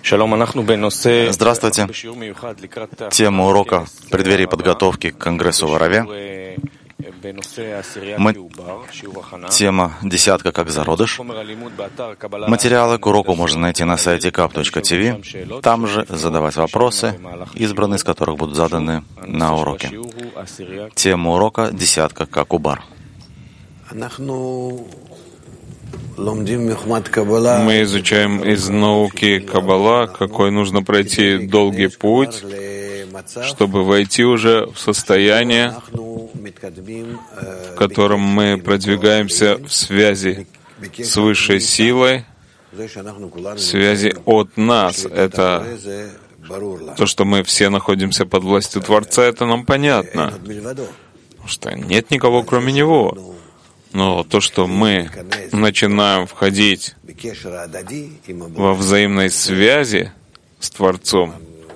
Здравствуйте. Тема урока в преддверии подготовки к Конгрессу в Ораве. Тема «Десятка как зародыш». Материалы к уроку можно найти на сайте kap.tv. Там же задавать вопросы, избранные из которых будут заданы на уроке. Тема урока «Десятка как убар». Мы изучаем из науки Каббала, какой нужно пройти долгий путь, чтобы войти уже в состояние, в котором мы продвигаемся в связи с высшей силой, в связи от нас. Это то, что мы все находимся под властью Творца, это нам понятно, потому что нет никого, кроме Него. Но то, что мы начинаем входить во взаимной связи с Творцом,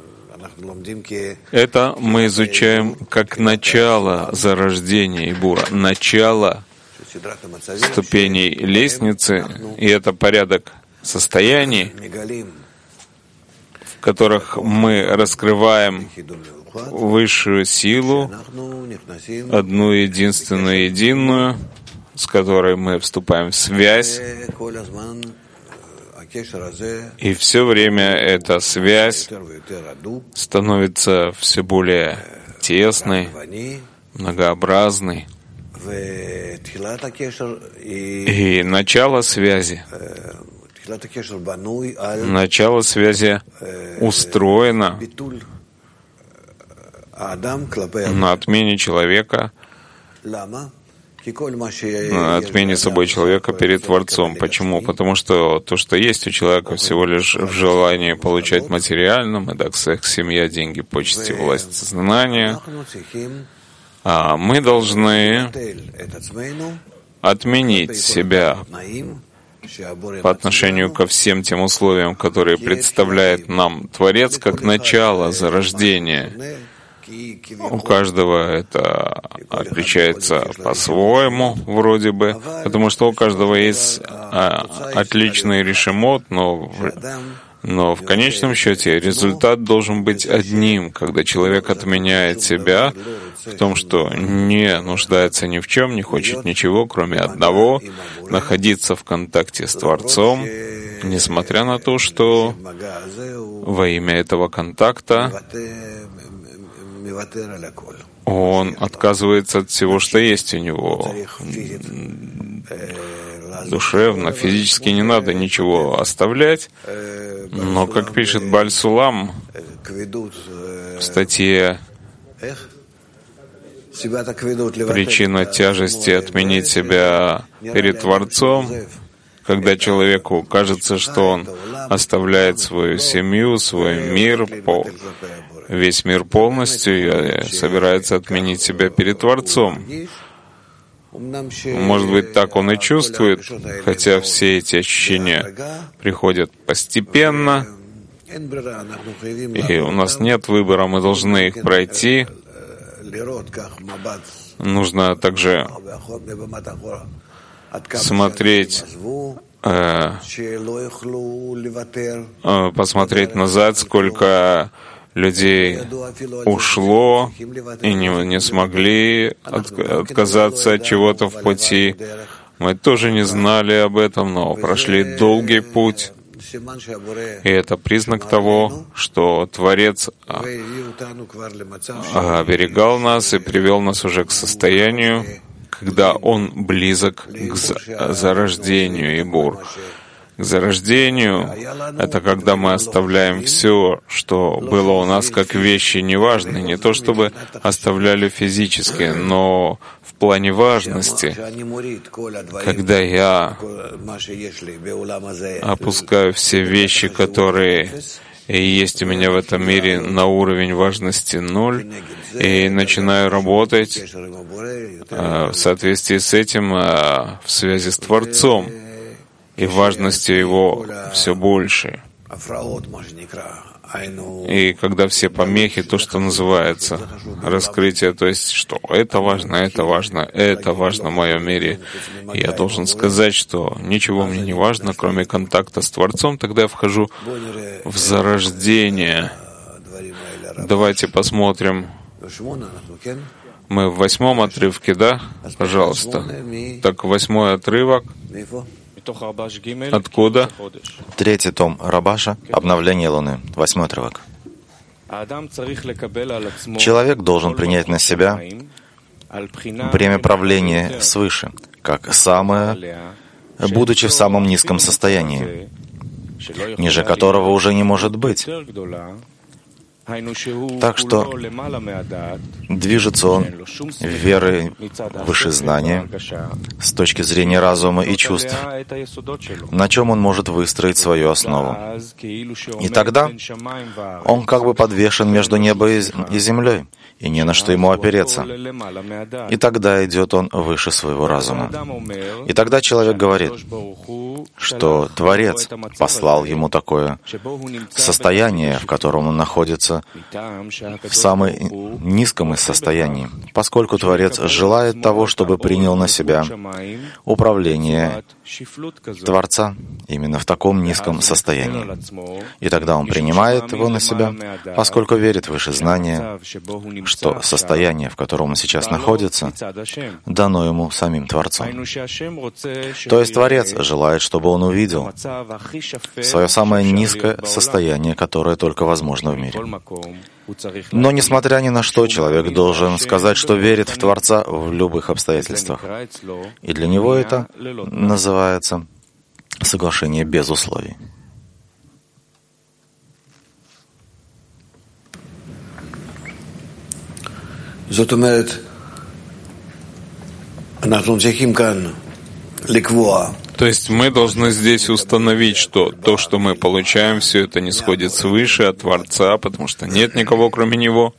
это мы изучаем как начало зарождения Ибура, начало ступеней лестницы, и это порядок состояний, в которых мы раскрываем высшую силу, одну единственную, единую, с которой мы вступаем в связь, и все время эта связь становится все более тесной, многообразной. И начало связи устроено на отмене человека, на отмене собой человека перед Творцом. Почему? Потому что то, что есть у человека, всего лишь в желании получать материально, секс, семья, деньги, почести, власть, знания. А мы должны отменить себя по отношению ко всем тем условиям, которые представляет нам Творец, как начало зарождения. У каждого это отличается по-своему, вроде бы, потому что у каждого есть отличный решемот, но в конечном счете результат должен быть одним, когда человек отменяет себя в том, что не нуждается ни в чем, не хочет ничего, кроме одного — находиться в контакте с Творцом, несмотря на то, что во имя этого контакта он отказывается от всего, что есть у него. Душевно, физически не надо ничего оставлять, но, как пишет Бааль Сулам в статье «Причина тяжести отменить себя перед Творцом», когда человеку кажется, что он оставляет свою семью, свой мир, весь мир полностью и собирается отменить себя перед Творцом. Может быть, так он и чувствует, хотя все эти ощущения приходят постепенно, и у нас нет выбора, мы должны их пройти. Нужно также посмотреть назад, сколько людей ушло и не смогли отказаться от чего-то в пути. Мы тоже не знали об этом, но прошли долгий путь. И это признак того, что Творец оберегал нас и привел нас уже к состоянию, когда Он близок к зарождению Ибур. К зарождению — это когда мы оставляем все, что было у нас как вещи неважные, не то чтобы оставляли физически, но в плане важности, когда я опускаю все вещи, которые есть у меня в этом мире, на уровень важности 0, и начинаю работать в соответствии с этим в связи с Творцом, и важностью Его все больше. И когда все помехи, то, что называется раскрытие, то есть, что это важно, это важно, это важно в моем мире. И я должен сказать, что ничего мне не важно, кроме контакта с Творцом, тогда я вхожу в зарождение. Давайте посмотрим. Мы в 8 отрывке, да? Пожалуйста. Так, 8 отрывок. Откуда? 3 том Рабаша, обновление Луны, 8 отрывок. Человек должен принять на себя бремя правления свыше, как самое, будучи в самом низком состоянии, ниже которого уже не может быть. Так что движется он верой выше знания с точки зрения разума и чувств, на чем он может выстроить свою основу. И тогда он как бы подвешен между небом и землей, и не на что ему опереться. И тогда идет он выше своего разума. И тогда человек говорит, что Творец послал ему такое состояние, в котором он находится в самом низком из состояний, поскольку Творец желает того, чтобы принял на себя управление Творца именно в таком низком состоянии. И тогда он принимает его на себя, поскольку верит выше знания, что состояние, в котором он сейчас находится, дано ему самим Творцом. То есть Творец желает, чтобы он увидел свое самое низкое состояние, которое только возможно в мире. Но, несмотря ни на что, человек должен сказать, что верит в Творца в любых обстоятельствах. И для него это называется соглашение без условий. То есть мы должны здесь установить, что то, что мы получаем, все это не сходит свыше от Творца, потому что нет никого, кроме Него.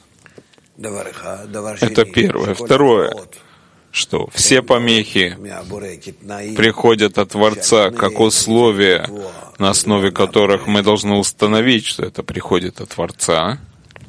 Это первое. Второе, что все помехи приходят от Творца как условия, на основе которых мы должны установить, что это приходит от Творца.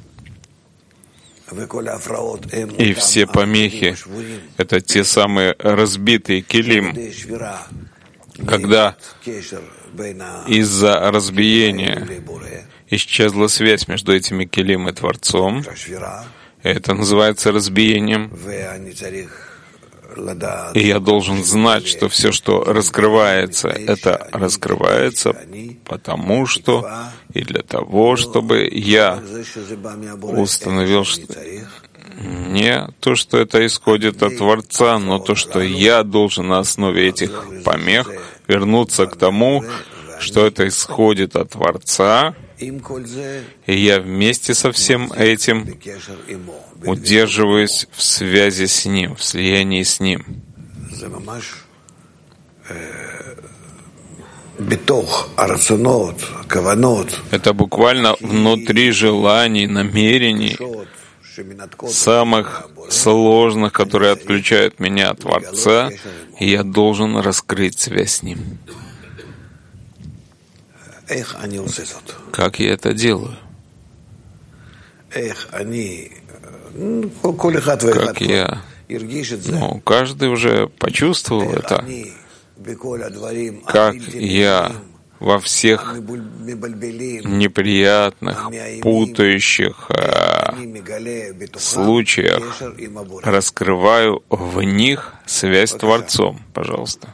И все помехи — это те самые разбитые килим, когда из-за разбиения исчезла связь между этими килим и Творцом. Это называется разбиением. И я должен знать, что все, что раскрывается, это раскрывается потому что и для того, чтобы я установил, что не то, что это исходит от Творца, но то, что я должен на основе этих помех вернуться к тому, что это исходит от Творца, и я вместе со всем этим удерживаюсь в связи с Ним, в слиянии с Ним. Это буквально внутри желаний, намерений, самых сложных, которые отключают меня от Творца, и я должен раскрыть связь с Ним. Как я это делаю? Как я? Каждый уже почувствовал это. Как я во всех неприятных, путающих случаях раскрываю в них связь с Творцом. Пожалуйста.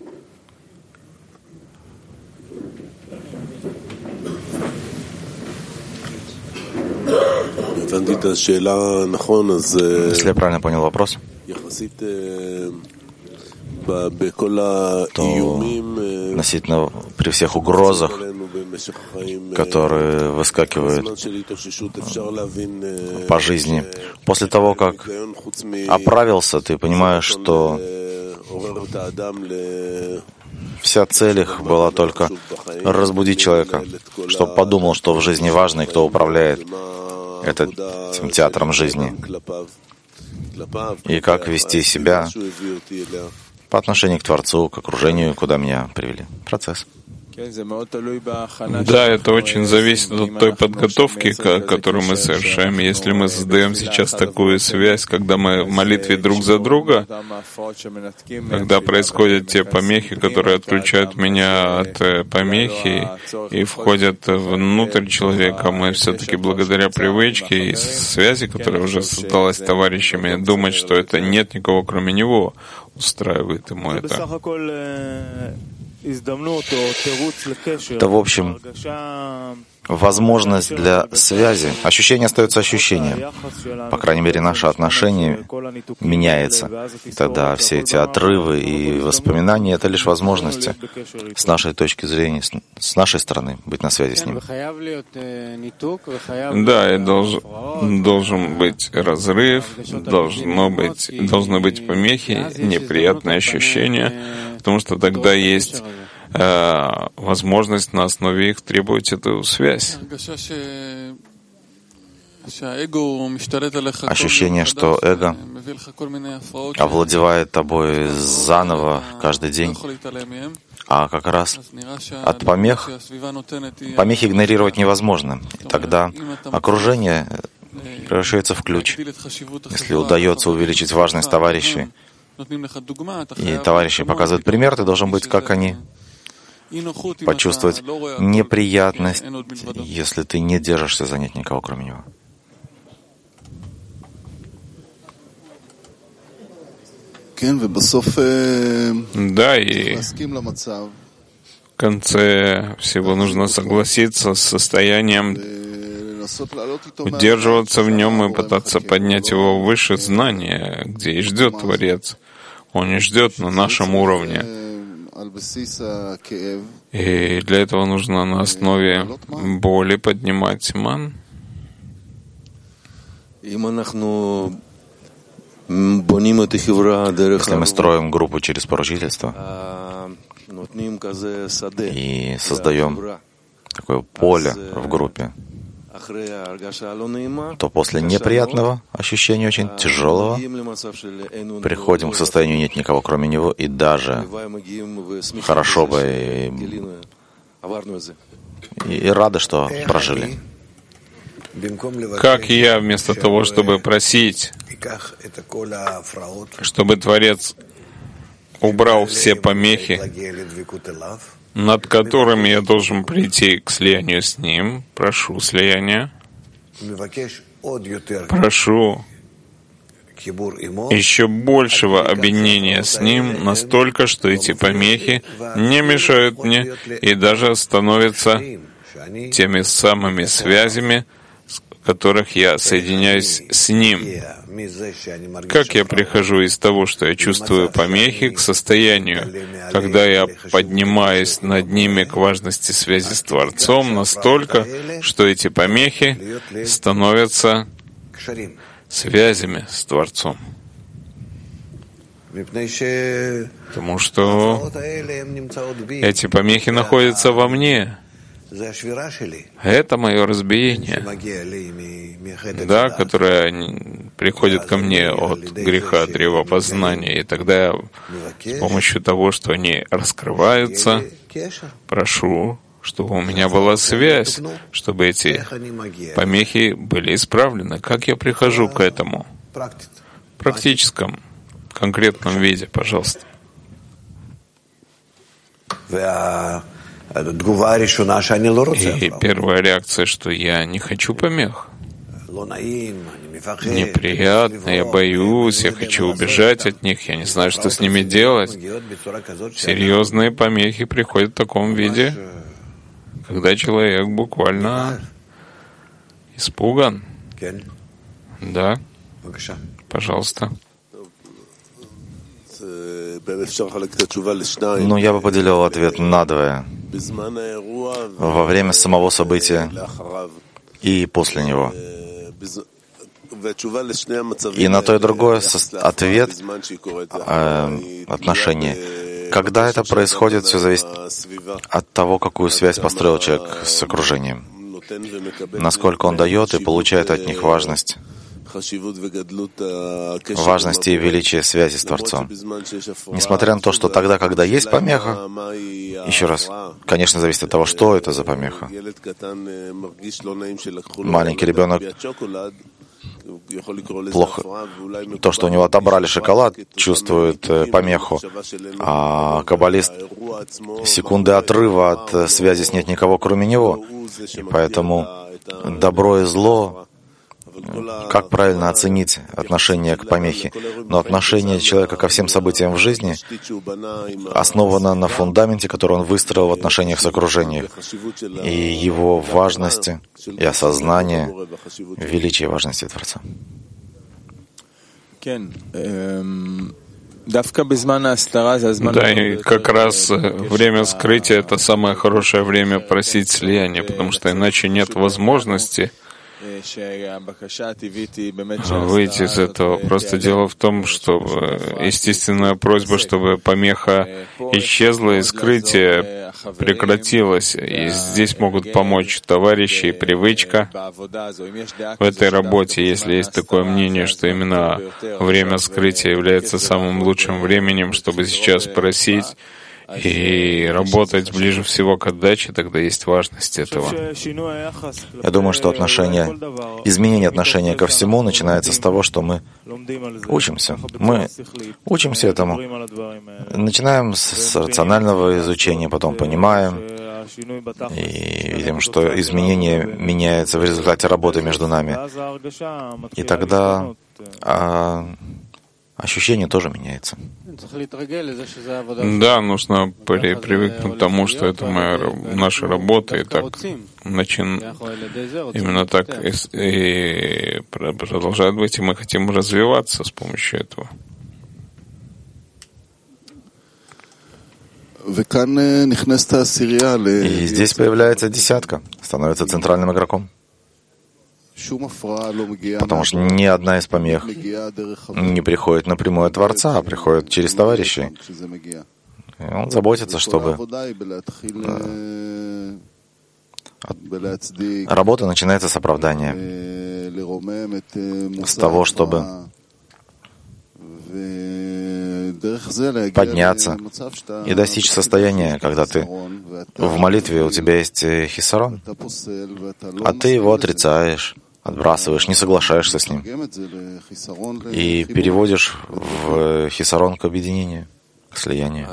Если я правильно понял вопрос, то относительно при всех угрозах, которые выскакивают по жизни, после того, как оправился, ты понимаешь, что вся цель их была только разбудить человека, чтобы подумал, что в жизни важно и кто управляет этим театром жизни, и как вести себя по отношению к Творцу, к окружению, куда меня привели. Процесс. Да, это очень зависит от той подготовки, которую мы совершаем. Если мы создаем сейчас такую связь, когда мы в молитве друг за друга, когда происходят те помехи, которые отключают меня от помехи и входят внутрь человека, мы все-таки благодаря привычке и связи, которая уже создалась с товарищами, думать, что это нет никого кроме него, устраивает ему это. Это, в общем, возможность для связи. Ощущение остается ощущением. По крайней мере, наше отношение меняется. И тогда все эти отрывы и воспоминания — это лишь возможности с нашей точки зрения, с нашей стороны, быть на связи с ним. Да, и должен быть разрыв, должны быть помехи, неприятные ощущения, потому что тогда есть возможность на основе их требовать эту связь. Ощущение, что эго овладевает тобой заново каждый день, а как раз от помехи игнорировать невозможно. И тогда окружение превращается в ключ. Если удается увеличить важность товарищей, и товарищи показывают пример, ты должен быть как они, почувствовать неприятность, если ты не держишься за нет никого, кроме него. Да, и в конце всего нужно согласиться с состоянием, удерживаться в нем и пытаться поднять его выше знания, где и ждет Творец. Он не ждет на нашем уровне. И для этого нужно на основе боли поднимать ман. Если мы строим группу через поручительство и создаем такое поле в группе, то после неприятного ощущения, очень тяжелого, приходим к состоянию «нет никого, кроме него», и даже хорошо бы и рады, что прожили. Как я, вместо того, чтобы просить, чтобы Творец убрал все помехи, над которыми я должен прийти к слиянию с Ним, прошу слияния, прошу еще большего объединения с Ним, настолько, что эти помехи не мешают мне и даже становятся теми самыми связями, в которых я соединяюсь с Ним. Как я прихожу из того, что я чувствую помехи, к состоянию, когда я поднимаюсь над ними к важности связи с Творцом настолько, что эти помехи становятся связями с Творцом. Потому что эти помехи находятся во мне. Это мое разбиение, да, которое приходит ко мне от греха древа познания. И тогда я с помощью того, что они раскрываются, прошу, чтобы у меня была связь, чтобы эти помехи были исправлены. Как я прихожу к этому? В практическом, конкретном виде, пожалуйста. И первая реакция, что я не хочу помех. Неприятно, я боюсь, я хочу убежать от них, я не знаю, что с ними делать. Серьезные помехи приходят в таком виде, когда человек буквально испуган. Да, пожалуйста. Ну, я бы поделил ответ надвое. Во время самого события и после него. И на то и другое ответ, отношение. Когда это происходит, все зависит от того, какую связь построил человек с окружением. Насколько он дает и получает от них важность. важности и величия связи с Творцом. Несмотря на то, что тогда, когда есть помеха, еще раз, конечно, зависит от того, что это за помеха. Маленький ребенок плохо. То, что у него отобрали шоколад, чувствует помеху, а каббалист секунды отрыва от связи с нет никого, кроме него. И поэтому добро и зло, как правильно оценить отношение к помехе? Но отношение человека ко всем событиям в жизни основано на фундаменте, который он выстроил в отношениях с окружением, и его важности и осознание величия и важности Творца. Да, и как раз время скрытия — это самое хорошее время просить слияния, потому что иначе нет возможности выйти из этого. Просто дело в том, что естественная просьба, чтобы помеха исчезла и скрытие прекратилось. И здесь могут помочь товарищи и привычка в этой работе, если есть такое мнение, что именно время скрытия является самым лучшим временем, чтобы сейчас просить и работать ближе всего к отдаче, тогда есть важность этого. Я думаю, что изменение отношения ко всему начинается с того, что мы учимся. Мы учимся этому. Начинаем с рационального изучения, потом понимаем и видим, что изменение меняется в результате работы между нами. И тогда ощущение тоже меняется. Да, нужно привыкнуть к тому, что это наша работа, и так именно так и продолжает быть, и мы хотим развиваться с помощью этого. И здесь появляется десятка, становится центральным игроком. Потому что ни одна из помех не приходит напрямую от Творца, а приходит через товарищей. И он заботится, чтобы работа начинается с оправдания, с того, чтобы подняться и достичь состояния, когда ты в молитве, у тебя есть хисарон, а ты его отрицаешь, отбрасываешь, не соглашаешься с ним и переводишь в хисарон к объединению, к слиянию.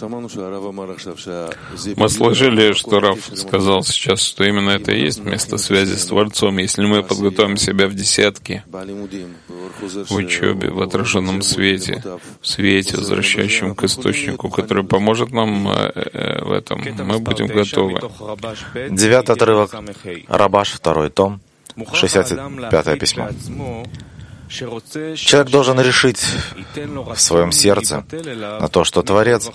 Мы слышали, что Рав сказал сейчас, что именно это и есть место связи с Творцом. Если мы подготовим себя в десятке, в учебе, в отраженном свете, в свете, возвращающем к источнику, который поможет нам в этом, мы будем готовы. 9 отрывок, Рабаш, 2 том, 65 письмо. Человек должен решить в своем сердце на то, что Творец,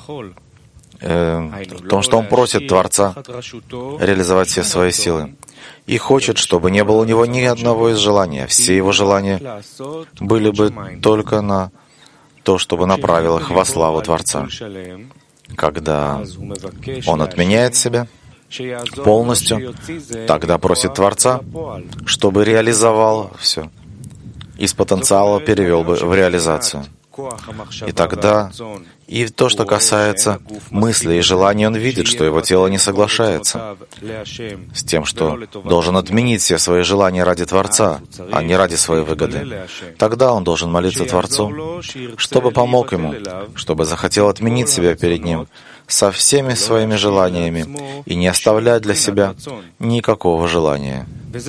в том, что он просит Творца реализовать все свои силы, и хочет, чтобы не было у него ни одного из желаний. Все его желания были бы только на то, чтобы направил их во славу Творца. Когда он отменяет себя полностью, тогда просит Творца, чтобы реализовал все, из потенциала перевел бы в реализацию. И тогда и то, что касается мысли и желаний, он видит, что его тело не соглашается с тем, что должен отменить все свои желания ради Творца, а не ради своей выгоды. Тогда он должен молиться Творцу, чтобы помог ему, чтобы захотел отменить себя перед Ним со всеми своими желаниями и не оставлять для себя никакого желания.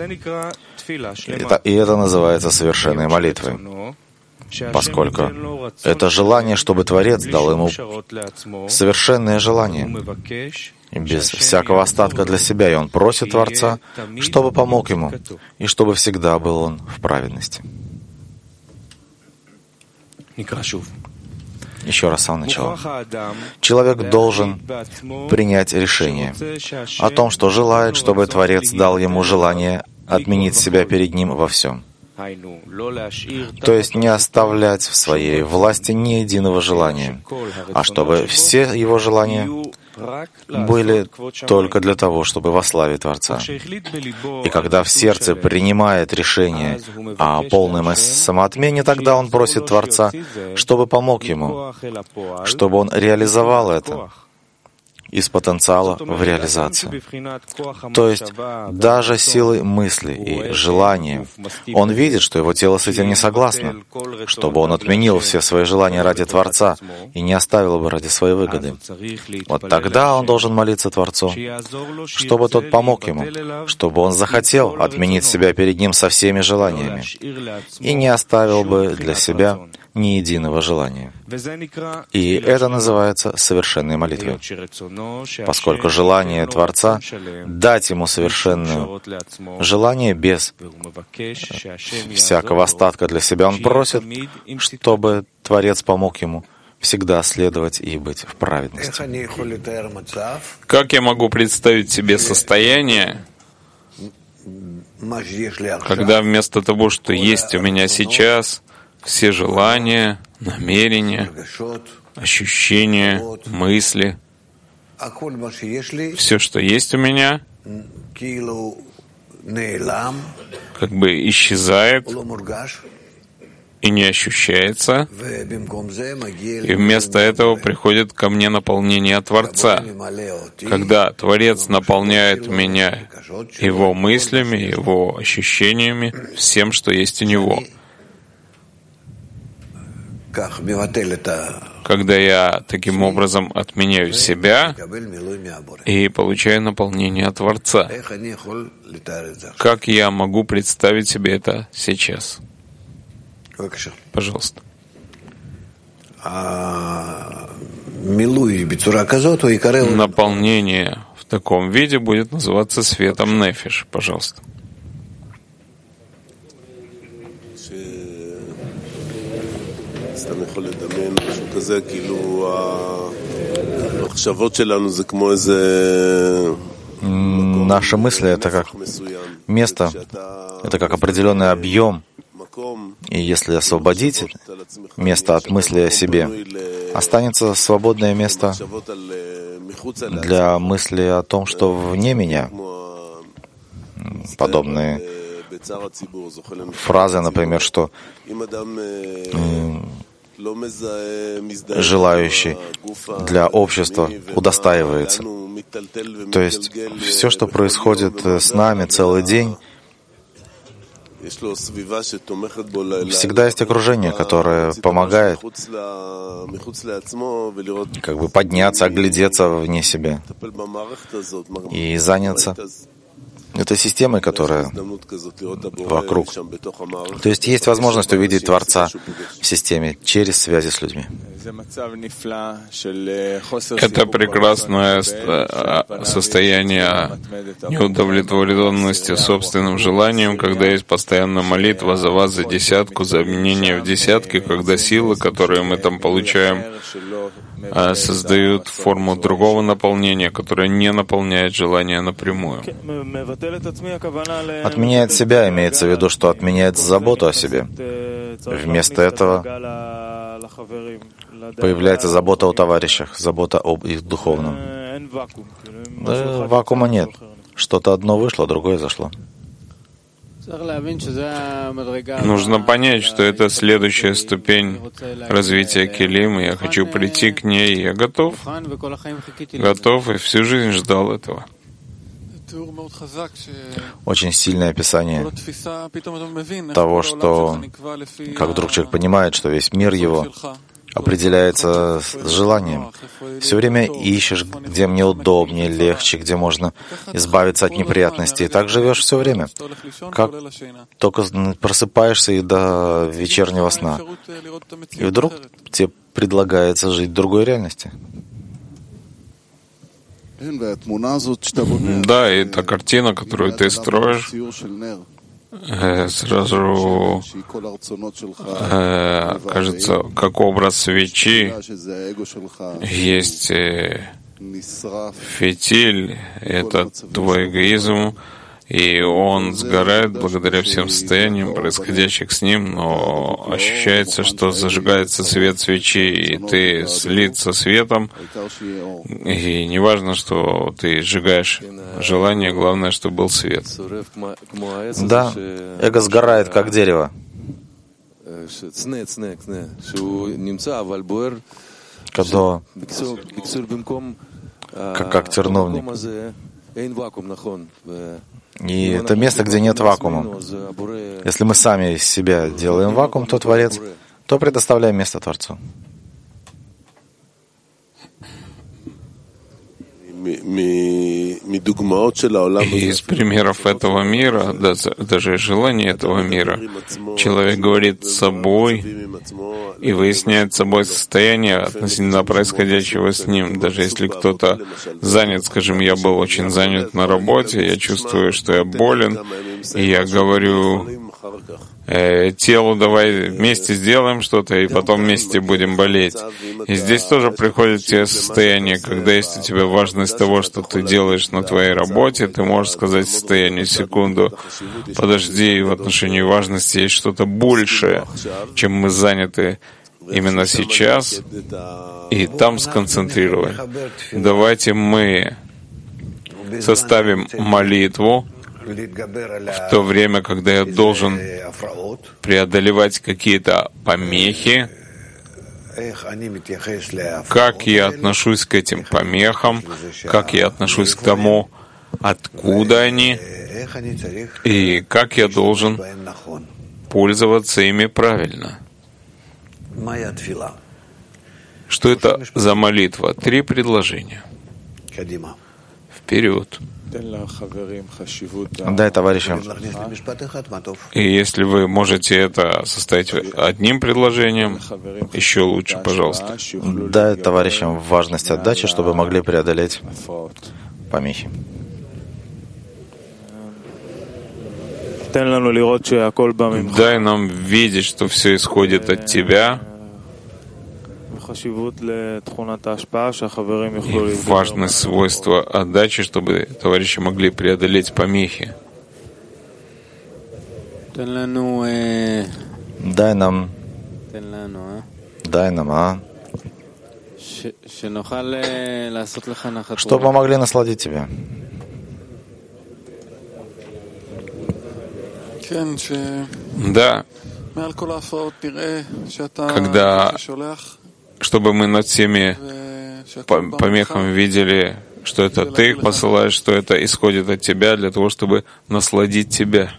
И это называется совершенной молитвой, поскольку это желание, чтобы Творец дал ему совершенное желание, и без всякого остатка для себя. И он просит Творца, чтобы помог ему, и чтобы всегда был он в праведности. Еще раз с самого начала. Человек должен принять решение о том, что желает, чтобы Творец дал ему желание отменить себя перед ним во всем. То есть не оставлять в своей власти ни единого желания, а чтобы все его желания были только для того, чтобы восславить Творца. И когда в сердце принимает решение о полной самоотмене, тогда он просит Творца, чтобы помог ему, чтобы он реализовал это из потенциала в реализацию. То есть даже силой мысли и желания он видит, что его тело с этим не согласно, чтобы он отменил все свои желания ради Творца и не оставил бы ради своей выгоды. Вот тогда он должен молиться Творцу, чтобы тот помог ему, чтобы он захотел отменить себя перед ним со всеми желаниями и не оставил бы для себя ни единого желания. И это называется совершенной молитвой, поскольку желание Творца — дать ему совершенное желание без всякого остатка для себя. Он просит, чтобы Творец помог ему всегда следовать и быть в праведности. Как я могу представить себе состояние, когда вместо того, что есть у меня сейчас, все желания, намерения, ощущения, мысли, все, что есть у меня, как бы исчезает и не ощущается, и вместо этого приходит ко мне наполнение Творца. Когда Творец наполняет меня Его мыслями, Его ощущениями, всем, что есть у Него. Когда я таким образом отменяю себя и получаю наполнение от Творца. Как я могу представить себе это сейчас? Пожалуйста. Наполнение в таком виде будет называться светом нефиш. Пожалуйста. Наши мысли — это как место, это как определенный объем. И если освободить место от мысли о себе, останется свободное место для мысли о том, что вне меня. Подобные фразы, например, что желающий для общества удостаивается. То есть все, что происходит с нами целый день, всегда есть окружение, которое помогает как бы подняться, оглядеться вне себя и заняться этой системой, которая вокруг. То есть есть возможность увидеть Творца в системе через связи с людьми. Это прекрасное состояние неудовлетворенности собственным желанием, когда есть постоянная молитва за вас, за десятку, за объединение в десятки, когда силы, которые мы там получаем, создают форму другого наполнения, которое не наполняет желание напрямую. Отменяет себя, имеется в виду, что отменяет заботу о себе. Вместо этого появляется забота о товарищах, забота об их духовном. Да, вакуума нет. Что-то одно вышло, другое зашло. Нужно понять, что это следующая ступень развития келим, и я хочу прийти к ней, и я готов, и всю жизнь ждал этого. Очень сильное описание того, что как вдруг человек понимает, что весь мир его определяется с желанием. Все время ищешь, где мне удобнее, легче, где можно избавиться от неприятностей. И так живешь все время. Как только просыпаешься и до вечернего сна. И вдруг тебе предлагается жить в другой реальности. Да, и та картина, которую ты строишь, сразу кажется, как образ свечи, есть фитиль, это твой эгоизм, и он сгорает благодаря всем состояниям, происходящим с ним, но ощущается, что зажигается свет свечи, и ты слит со светом, и не важно, что ты сжигаешь желание, главное, чтобы был свет. Да, эго сгорает, как дерево, когда, как терновник. И это место, где нет вакуума. Если мы сами из себя делаем вакуум, то Творец, то предоставляем место Творцу. Из примеров этого мира, даже желания этого мира, человек говорит с собой и выясняет с собой состояние относительно происходящего с ним. Даже если кто-то занят, скажем, я был очень занят на работе, я чувствую, что я болен, и я говорю телу, давай вместе сделаем что-то, и потом вместе будем болеть. И здесь тоже приходят те состояния, когда есть у тебя важность того, что ты делаешь на твоей работе, ты можешь сказать состоянию секунду, подожди, в отношении важности есть что-то большее, чем мы заняты именно сейчас, и там сконцентрировать. Давайте мы составим молитву в то время, когда я должен преодолевать какие-то помехи, как я отношусь к этим помехам, как я отношусь к тому, откуда они, и как я должен пользоваться ими правильно. Что это за молитва? 3 предложения. Вперед. Дай товарищам. И если вы можете это составить одним предложением, еще лучше, пожалуйста. Дай товарищам важность отдачи, чтобы могли преодолеть помехи. Дай нам видеть, что все исходит от Тебя, и важное свойство отдачи, чтобы товарищи могли преодолеть помехи. Дай нам, чтобы мы могли насладить Тебя. Да, когда чтобы мы над всеми помехами видели, что это Ты их посылаешь, что это исходит от Тебя, для того, чтобы насладить Тебя.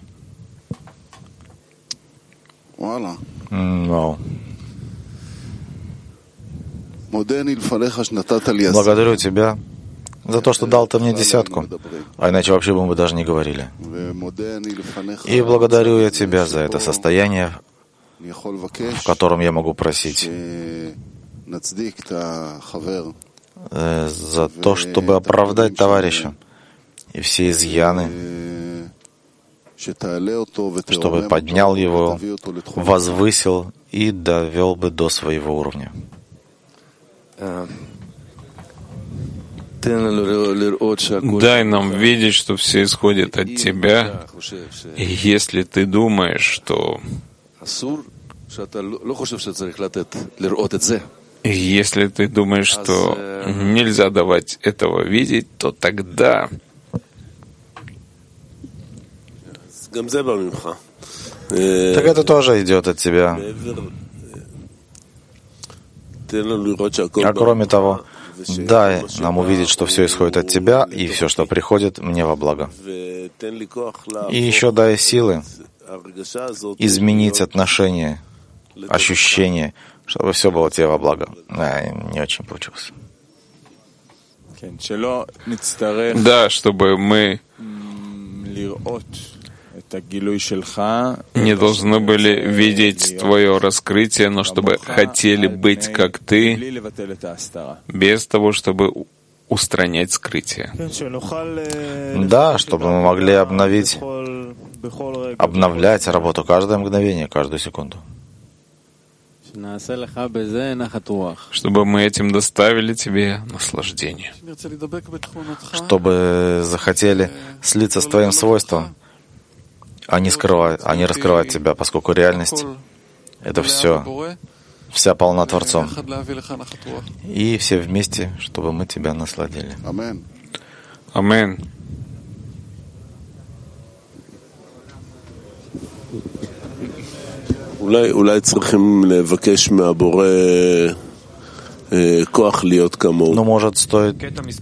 Вау. Благодарю Тебя за то, что дал Ты мне 10, а иначе вообще бы мы даже не говорили. И благодарю я Тебя за это состояние, в котором я могу просить за то, чтобы оправдать товарища и все изъяны, чтобы поднял его, возвысил и довел бы до своего уровня. Дай нам видеть, что все исходит от Тебя, и если Ты думаешь, что если ты думаешь, что нельзя давать этого видеть, то тогда так это тоже идет от Тебя. А кроме того, дай нам увидеть, что все исходит от Тебя, и все, что приходит, мне во благо. И еще дай силы изменить отношения, ощущения, чтобы все было Тебе во благо. Не очень получилось. Да, чтобы мы не должны были видеть Твое раскрытие, но чтобы хотели быть как Ты, без того, чтобы устранять скрытие. Да, чтобы мы могли обновлять работу каждое мгновение, каждую секунду. чтобы мы этим доставили тебе наслаждение. Чтобы захотели слиться с твоим свойством, а не раскрывать тебя, поскольку реальность — это все, вся полна Творцом. И все вместе, чтобы мы тебя насладили. Амин. אולי צריכים לבקש מהבורא כוח להיות כמוהו. Но может стоит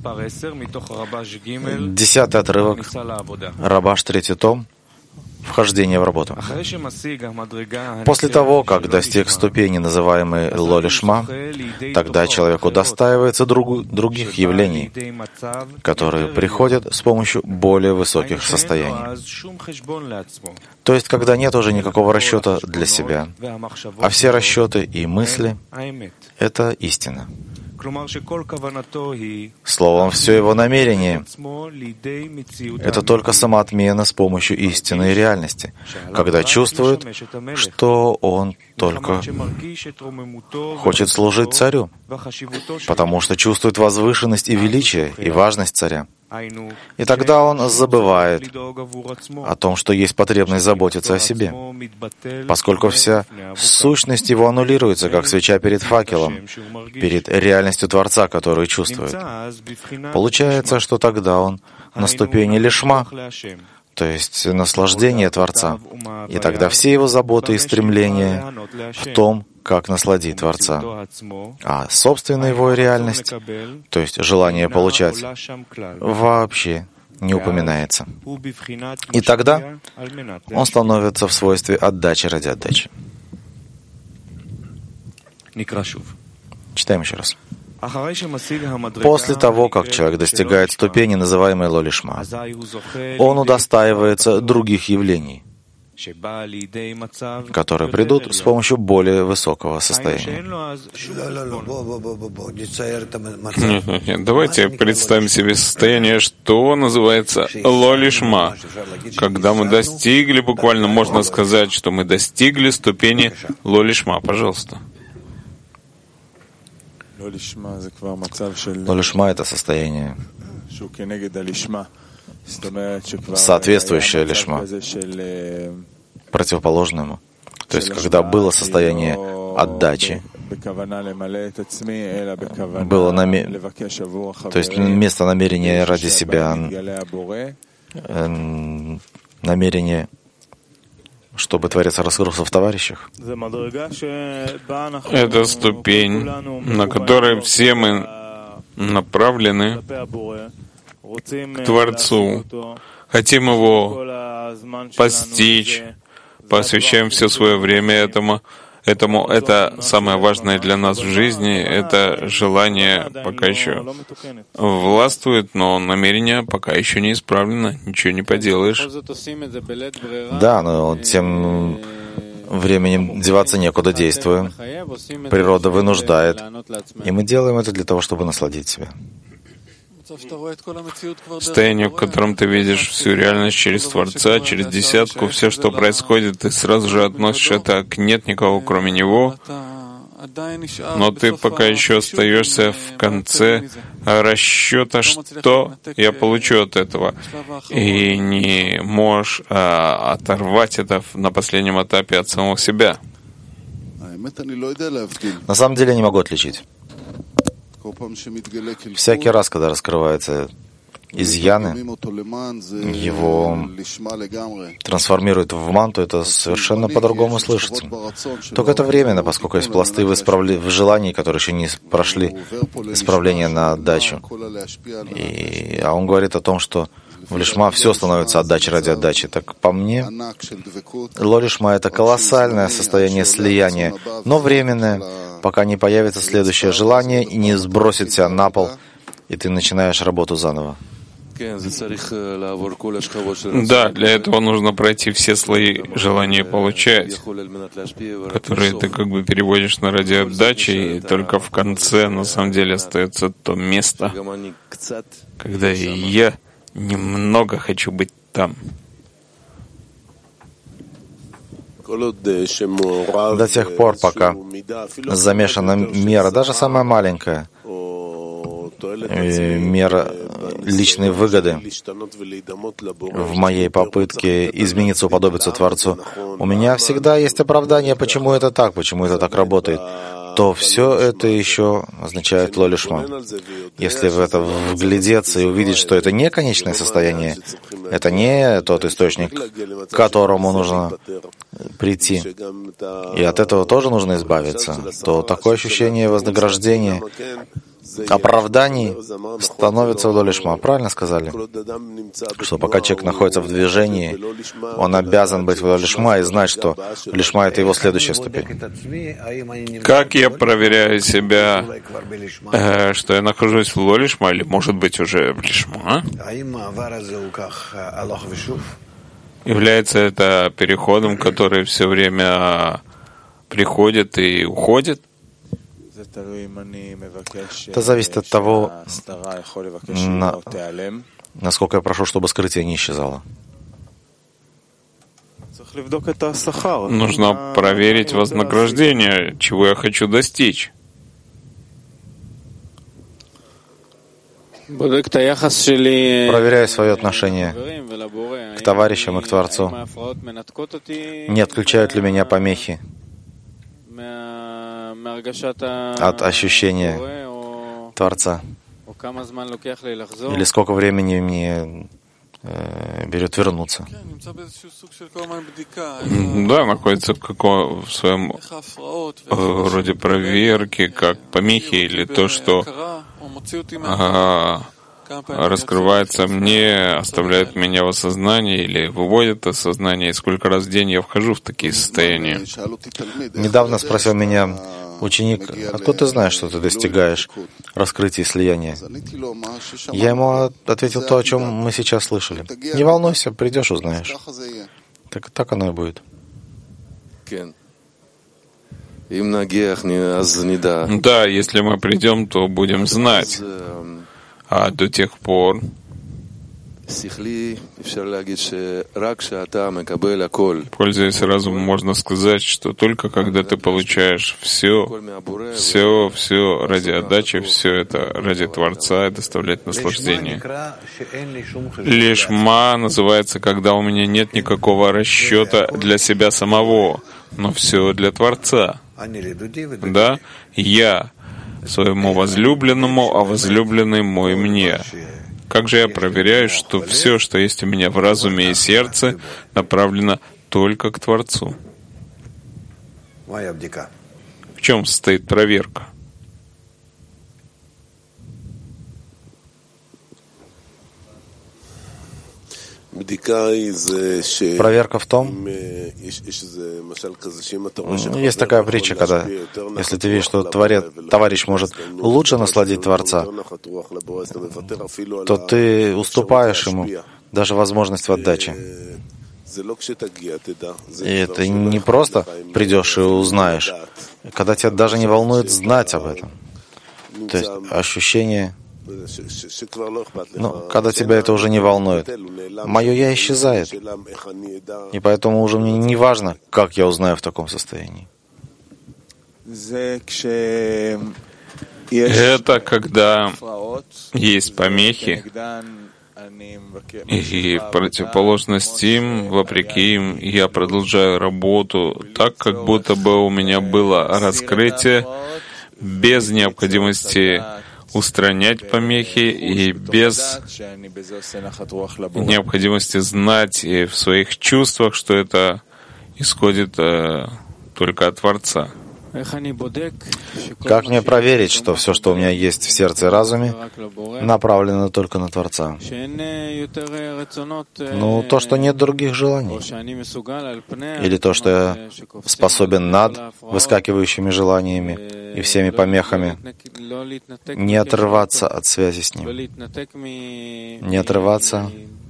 10-й отрывок, Рабаш, 3-й том, вхождение в работу. После того, как достиг ступени, называемой Ло-Лишма, тогда человек удостаивается других явлений, которые приходят с помощью более высоких состояний. То есть, когда нет уже никакого расчета для себя, а все расчеты и мысли — это истина. Словом, все его намерение — это только самоотмена с помощью истинной реальности, когда чувствует, что он только хочет служить царю, потому что чувствует возвышенность и величие, и важность царя. И тогда он забывает о том, что есть потребность заботиться о себе, поскольку вся сущность его аннулируется, как свеча перед факелом, перед реальностью Творца, которую чувствует. Получается, что тогда он на ступени лишма, то есть наслаждение Творца. И тогда все его заботы и стремления в том, как насладить Творца. А собственная его реальность, то есть желание получать, вообще не упоминается. И тогда он становится в свойстве отдачи ради отдачи. Читаем еще раз. После того, как человек достигает ступени, называемой Ло-Лишма, он удостаивается других явлений, которые придут с помощью более высокого состояния. Нет, давайте представим себе состояние, что называется Ло-Лишма. Когда мы достигли, буквально можно сказать, что мы достигли ступени Ло-Лишма. Пожалуйста. Ло-Лишма — это состояние, соответствующее лишма, противоположному. То есть, когда было состояние отдачи, было то есть место намерения ради себя, намерение, чтобы Творец раскрылся в товарищах. Это ступень, на которой все мы направлены к Творцу, хотим Его постичь, посвящаем все свое время этому. Это самое важное для нас в жизни, это желание пока еще властвует, но намерение пока еще не исправлено, ничего не поделаешь. Да, но тем временем деваться некуда, действуем. Природа вынуждает, и мы делаем это для того, чтобы насладить себя. Состояние, в котором ты видишь всю реальность через Творца, через десятку, все, что происходит, ты сразу же относишь это к «нет никого, кроме Него», но ты пока еще остаешься в конце расчета, что я получу от этого, и не можешь оторвать это на последнем этапе от самого себя. На самом деле я не могу отличить. Всякий раз, когда раскрываются изъяны, его трансформируют в манту, это совершенно по-другому слышится. Только это временно, поскольку есть пласты в желании, которые еще не прошли исправление на отдачу. А он говорит о том, что в лишма все становится отдачей ради отдачи. Так по мне, Ло-Лишма — это колоссальное состояние слияния, но временное, пока не появится следующее желание и не сбросит тебя на пол, и ты начинаешь работу заново. Да, для этого нужно пройти все слои желания получать, которые ты как бы переводишь на ради отдачи, и только в конце на самом деле остается то место, когда я немного хочу быть там. До тех пор, пока замешана мера, даже самая маленькая, мера личной выгоды в моей попытке измениться, уподобиться Творцу, у меня всегда есть оправдание, почему это так работает, то все это еще означает лолишма. Если в это вглядеться и увидеть, что это не конечное состояние, это не тот источник, к которому нужно прийти, и от этого тоже нужно избавиться, то такое ощущение вознаграждения, оправданий становится в лолишма. Правильно сказали? Что пока человек находится в движении, он обязан быть в лолишма и знать, что лишма — это его следующая ступень. Как я проверяю себя, что я нахожусь в лолишма или, может быть, уже в лишма? Является это переходом, который все время приходит и уходит? Это зависит от того, насколько я прошу, чтобы скрытие не исчезало. Нужно проверить вознаграждение, чего я хочу достичь. Проверяю свое отношение к товарищам и к Творцу. Не отключают ли меня помехи от ощущения Творца? Или сколько времени мне берет вернуться? Да, находится в своем роде проверки, как помехи или то, что раскрывается мне, оставляет меня в осознании или выводит из сознания, и сколько раз в день я вхожу в такие состояния. Недавно спросил меня ученик: откуда ты знаешь, что ты достигаешь раскрытия и слияния? Я ему ответил то, о чем мы сейчас слышали. Не волнуйся, придешь, узнаешь. Так оно и будет. Да, если мы придем, то будем знать. А до тех пор пользуясь разумом, можно сказать, что только когда ты получаешь все ради отдачи, все это ради Творца и доставляет наслаждение. Лишма называется, когда у меня нет никакого расчета для себя самого, но все для Творца. Да? Я своему возлюбленному, а возлюбленный мой мне. Как же я проверяю, что все, что есть у меня в разуме и сердце, направлено только к Творцу? В чем состоит проверка? Проверка в том, есть такая притча, когда, если ты видишь, что товарищ может лучше насладить Творца, то ты уступаешь ему даже возможность в отдаче. И это не просто придешь и узнаешь, когда тебя даже не волнует знать об этом. То есть ощущение... когда тебя это уже не волнует, мое «я» исчезает. И поэтому уже мне не важно, как я узнаю в таком состоянии. Это когда есть помехи, и в противоположность им, вопреки им, я продолжаю работу так, как будто бы у меня было раскрытие без необходимости устранять помехи и без необходимости знать и в своих чувствах, что это исходит только от Творца. Как мне проверить, что все, что у меня есть в сердце и разуме, направлено только на Творца? То, что нет других желаний. Или то, что я способен над выскакивающими желаниями и всеми помехами не отрываться от связи с Ним. Не отрываться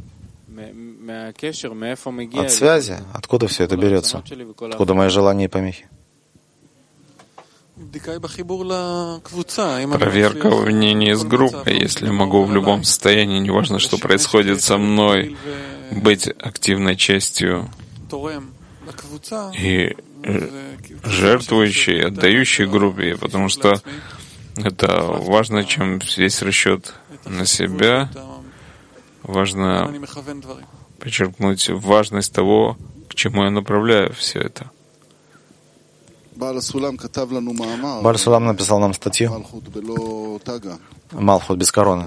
от связи. Откуда все это берется? Откуда мои желания и помехи? Проверка в мнении с группой. Если могу в любом состоянии, неважно, что происходит со мной, быть активной частью и жертвующей, отдающей группе, потому что это важно, чем весь расчет на себя. Важно подчеркнуть важность того, к чему я направляю все это. Бааль Сулам написал нам статью «Малхут без короны»,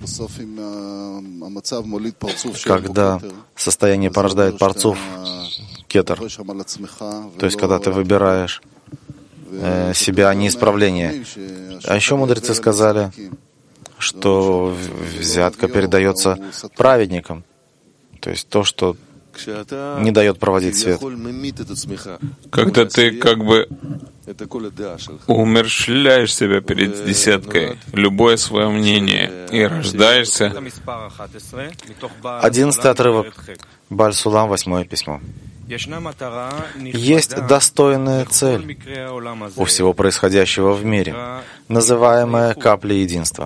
когда состояние порождает парцуф, кетер, то есть когда ты выбираешь себя, а не исправление. А еще мудрецы сказали, что взятка передается праведникам, то есть то, что не дает проводить свет. Когда ты как бы умерщвляешь себя перед десяткой, любое свое мнение, и рождаешься. 11-й отрывок. Бааль Сулам, 8-е письмо. Есть достойная цель у всего происходящего в мире, называемая каплей единства.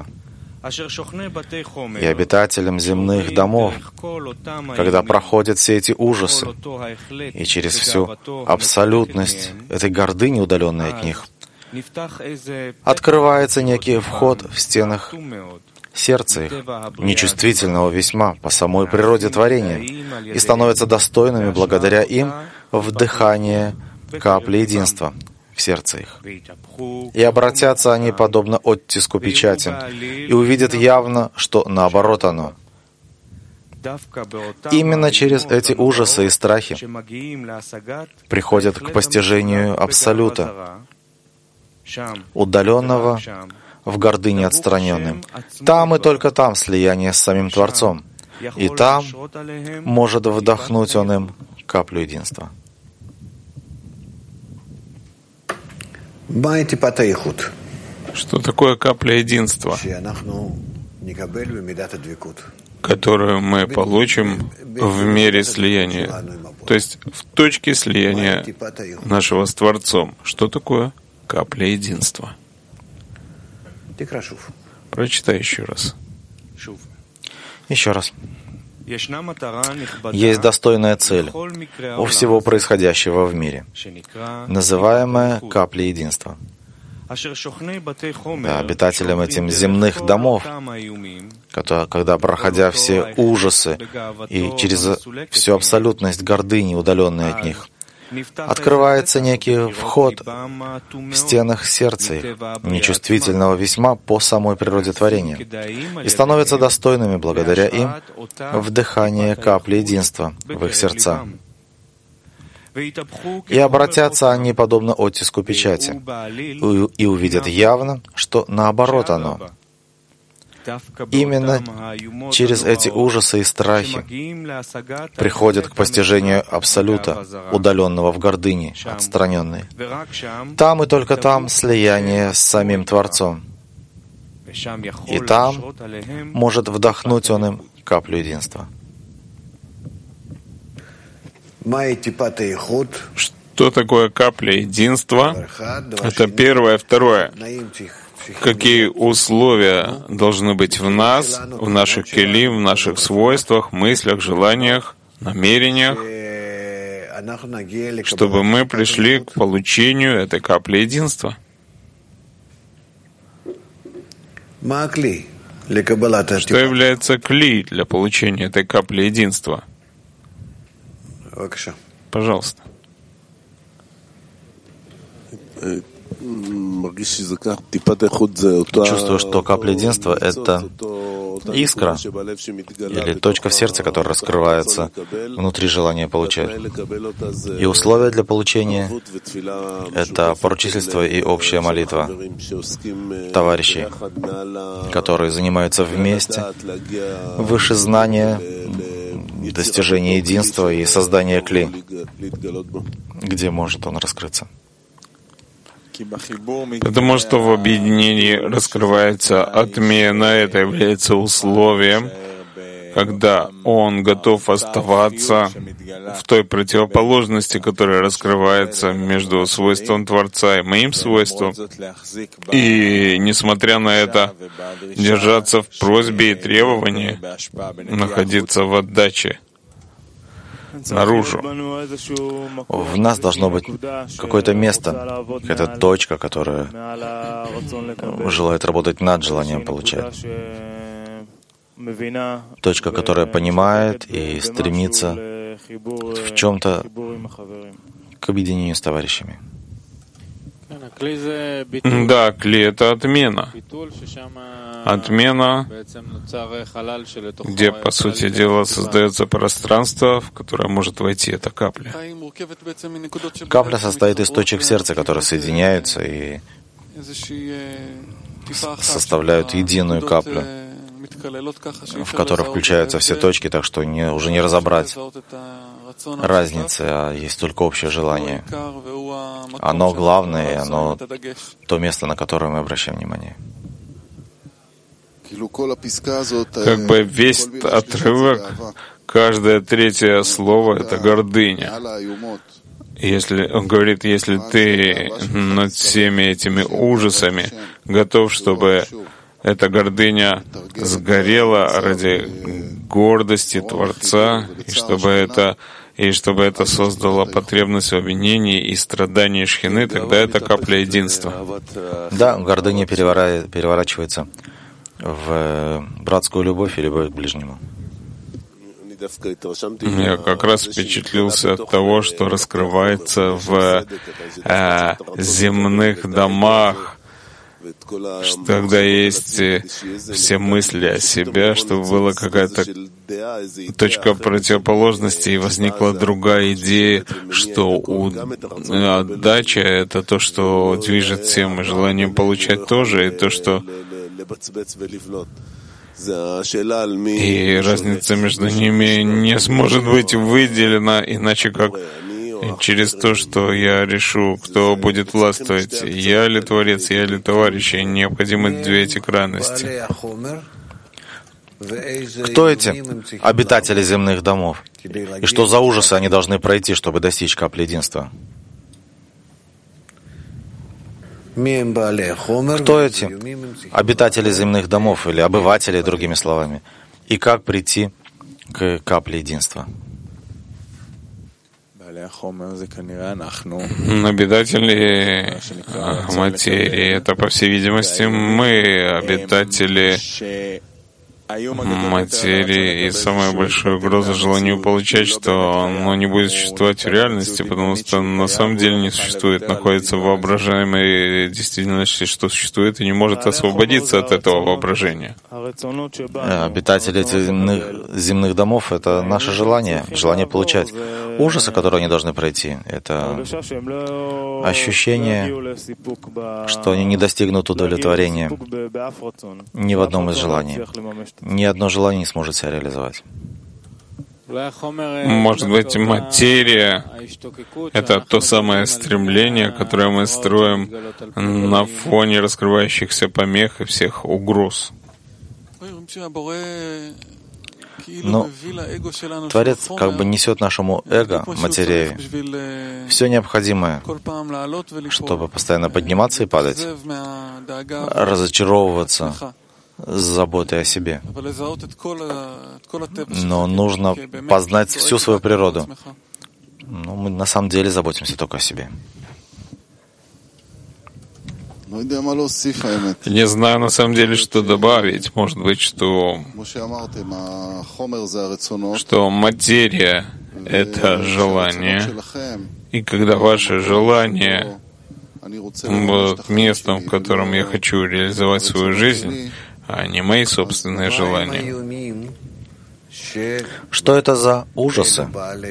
И обитателям земных домов, когда проходят все эти ужасы, и через всю абсолютность этой гордыни, удаленной от них, открывается некий вход в стенах сердца их, нечувствительного весьма по самой природе творения, и становятся достойными благодаря им вдыхания капли единства в сердце их. И обратятся они подобно оттиску печати, и увидят явно, что наоборот оно. Именно через эти ужасы и страхи приходят к постижению Абсолюта, удаленного в гордыне отстраненным. Там и только там слияние с самим Творцом, и там может вдохнуть он им каплю единства. Что такое капля единства, которую мы получим в мере слияния, то есть в точке слияния нашего с Творцом? Что такое капля единства? Прочитай еще раз. Еще раз. Есть достойная цель у всего происходящего в мире, называемая каплей единства. Да, обитателям этим земных домов, когда, проходя все ужасы и через всю абсолютность гордыни, удаленной от них, открывается некий вход в стенах сердца их, нечувствительного весьма по самой природе творения, и становятся достойными благодаря им вдыхания капли единства в их сердца. И обратятся они подобно оттиску печати, и увидят явно, что наоборот оно. Именно через эти ужасы и страхи приходят к постижению Абсолюта, удаленного в гордыне, отстраненной. Там и только там слияние с самим Творцом. И там может вдохнуть он им каплю единства. Что такое капля единства? Это первое. Второе. Какие условия должны быть в нас, в наших келим, в наших свойствах, мыслях, желаниях, намерениях, чтобы мы пришли к получению этой капли единства? Что является кли для получения этой капли единства? Пожалуйста. Чувствую, что капля единства — это искра или точка в сердце, которая раскрывается внутри желания получать. И условия для получения — это поручительство и общая молитва товарищей, которые занимаются вместе, выше знания, достижения единства и создания кли, где может он раскрыться. Потому что в объединении раскрывается отмена, это является условием, когда он готов оставаться в той противоположности, которая раскрывается между свойством Творца и моим свойством, и, несмотря на это, держаться в просьбе и требовании, находиться в отдаче. наружу. В нас должно быть какое-то место, какая-то точка, которая желает работать над желанием получать. Точка, которая понимает и стремится в чем-то к объединению с товарищами. Да, кли — это отмена. Отмена, где, по сути дела, создается пространство, в которое может войти эта капля. Капля состоит из точек сердца, которые соединяются и составляют единую каплю, в которой включаются все точки, так что уже не разобрать разницы, а есть только общее желание. Оно главное, оно то место, на которое мы обращаем внимание. Как бы весь отрывок, каждое третье слово — это гордыня. Если он говорит, если ты над всеми этими ужасами готов, чтобы эта гордыня сгорела ради гордости Творца, и чтобы это создало потребность в обвинении и страдании шхины, тогда это капля единства. Да, гордыня переворачивается в братскую любовь и любовь к ближнему. Я как раз впечатлился от того, что раскрывается в земных домах, что когда есть все мысли о себе, чтобы была какая-то точка противоположности, и возникла другая идея, что отдача — это то, что движет всем, и желание получать тоже, и то, что и разница между ними не сможет быть выделена, иначе как через то, что я решу, кто будет властвовать, я ли Творец, я ли товарищ, и необходимы две эти крайности. Кто эти обитатели земных домов? И что за ужасы они должны пройти, чтобы достичь капли единства? Кто эти обитатели земных домов или обыватели, другими словами? И как прийти к капле единства? Обитатели материи — это, по всей видимости, мы, обитатели материи, и самая большая угроза желанию получать, что оно не будет существовать в реальности, потому что на самом деле не существует, находится в воображаемой действительности, что существует, и не может освободиться от этого воображения. Обитатели этих земных домов — это наше желание получать. Ужасы, которые они должны пройти, это ощущение, что они не достигнут удовлетворения ни в одном из желаний. Ни одно желание не сможет себя реализовать. Может быть, материя — это то самое стремление, которое мы строим на фоне раскрывающихся помех и всех угроз. Но Творец как бы несет нашему эго, материи, все необходимое, чтобы постоянно подниматься и падать, разочаровываться с заботой о себе. Но нужно познать всю свою природу. Но мы на самом деле заботимся только о себе. Не знаю на самом деле, что добавить. Может быть, что материя — это желание. И когда ваше желание будет местом, в котором я хочу реализовать свою жизнь, а не мои собственные желания. Что это за ужасы,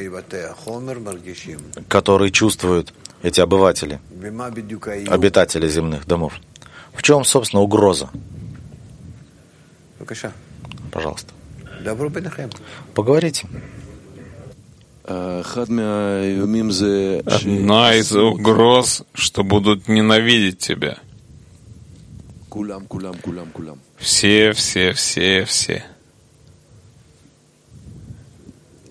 которые чувствуют эти обыватели, обитатели земных домов? В чем, собственно, угроза? Пожалуйста. Поговорите. Одна из угроз, что будут ненавидеть тебя. Все.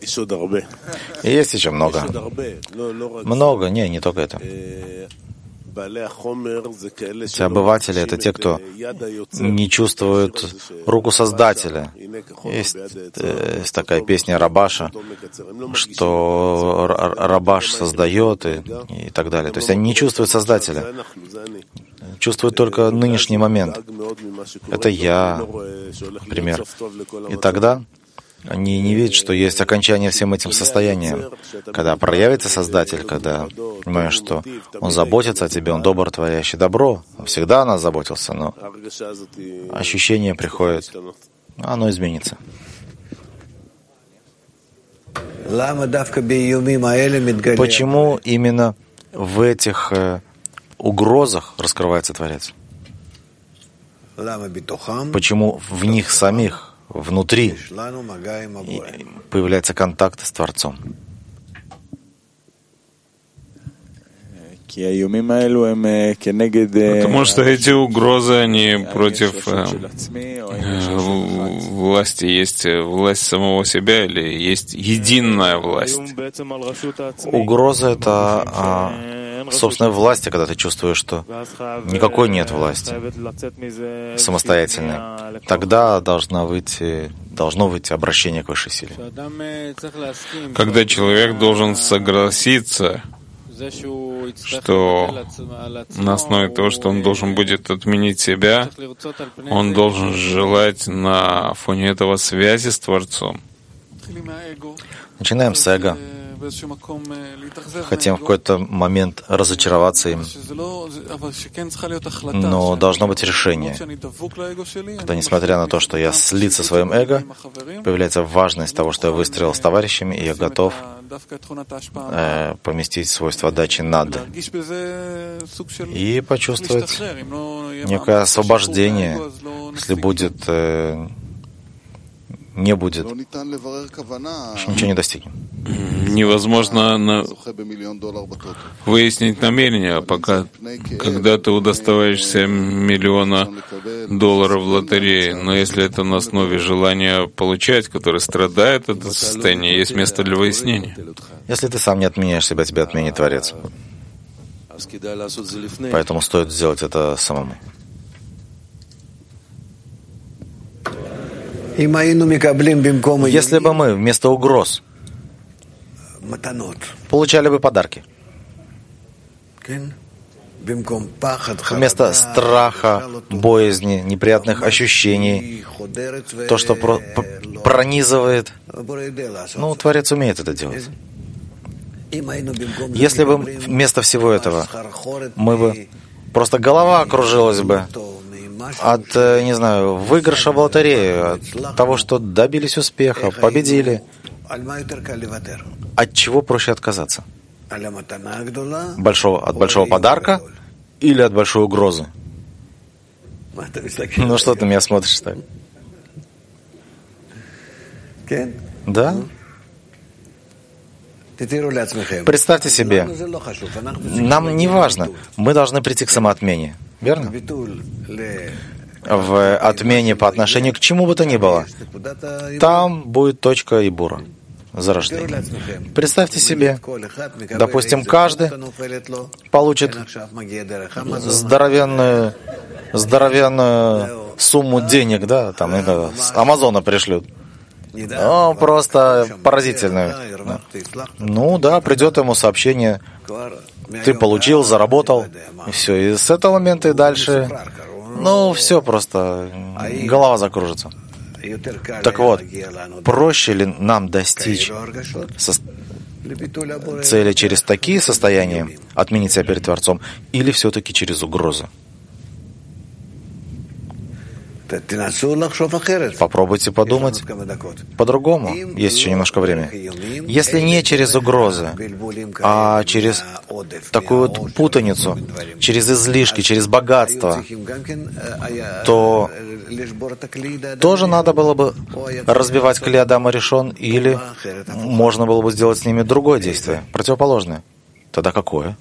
И есть еще много. Много, не только это. Эти обыватели — это те, кто не чувствует руку Создателя. Есть такая песня Рабаша, что Рабаш создает и так далее. То есть они не чувствуют Создателя, чувствуют только нынешний момент. Это я, например. И тогда они не видят, что есть окончание всем этим состояниям. Когда проявится Создатель, когда понимаешь, что Он заботится о тебе, Он добр, творящий добро, Он всегда о нас заботился, но ощущение приходит, оно изменится. Почему именно в этих угрозах раскрывается Творец? Почему в них самих, внутри, появляется контакт с Творцом? Потому что эти угрозы, они против власти. Есть власть самого себя или есть единая власть? Угроза — это собственной власти, когда ты чувствуешь, что никакой нет власти самостоятельной. Тогда должно выйти обращение к высшей силе. Когда человек должен согласиться, что на основе того, что он должен будет отменить себя, он должен желать на фоне этого связи с Творцом. Начинаем с эго. Хотим в какой-то момент разочароваться им. Но должно быть решение. Когда, несмотря на то, что я слит со своим эго, появляется важность того, что я выстрелил с товарищами, и я готов поместить свойство отдачи над. И почувствовать некое освобождение, если не будет, еще ничего не достигнем. Невозможно выяснить намерение, пока, когда ты удостаиваешься $1 миллиона в лотерее. Но если это на основе желания получать, которое страдает от этого состояния, есть место для выяснения. Если ты сам не отменяешь себя, тебя отменит Творец. Поэтому стоит сделать это самому. Если бы мы вместо угроз получали бы подарки, вместо страха, боязни, неприятных ощущений, то, что пронизывает, Творец умеет это делать. Если бы вместо всего этого мы бы просто голова кружилась бы от, выигрыша в лотерею, от того, что добились успеха, победили. От чего проще отказаться? От большого подарка или от большой угрозы? Что ты меня смотришь так? Да? Представьте себе, нам не важно, мы должны прийти к самоотмене, верно? В отмене по отношению к чему бы то ни было, там будет точка Ибура, зарождение. Представьте себе, допустим, каждый получит здоровенную сумму денег, с Амазона пришлют. Просто поразительную. Придет ему сообщение, ты получил, заработал, и все. И с этого момента и дальше, все просто, голова закружится. Так вот, проще ли нам достичь цели через такие состояния, отменить себя перед Творцом, или все-таки через угрозы? Попробуйте подумать по-другому. Есть еще немножко времени. Если не через угрозы, а через такую путаницу, через излишки, через богатство, то тоже надо было бы разбивать клей Адама Ришон, или можно было бы сделать с ними другое действие, противоположное. Тогда какое?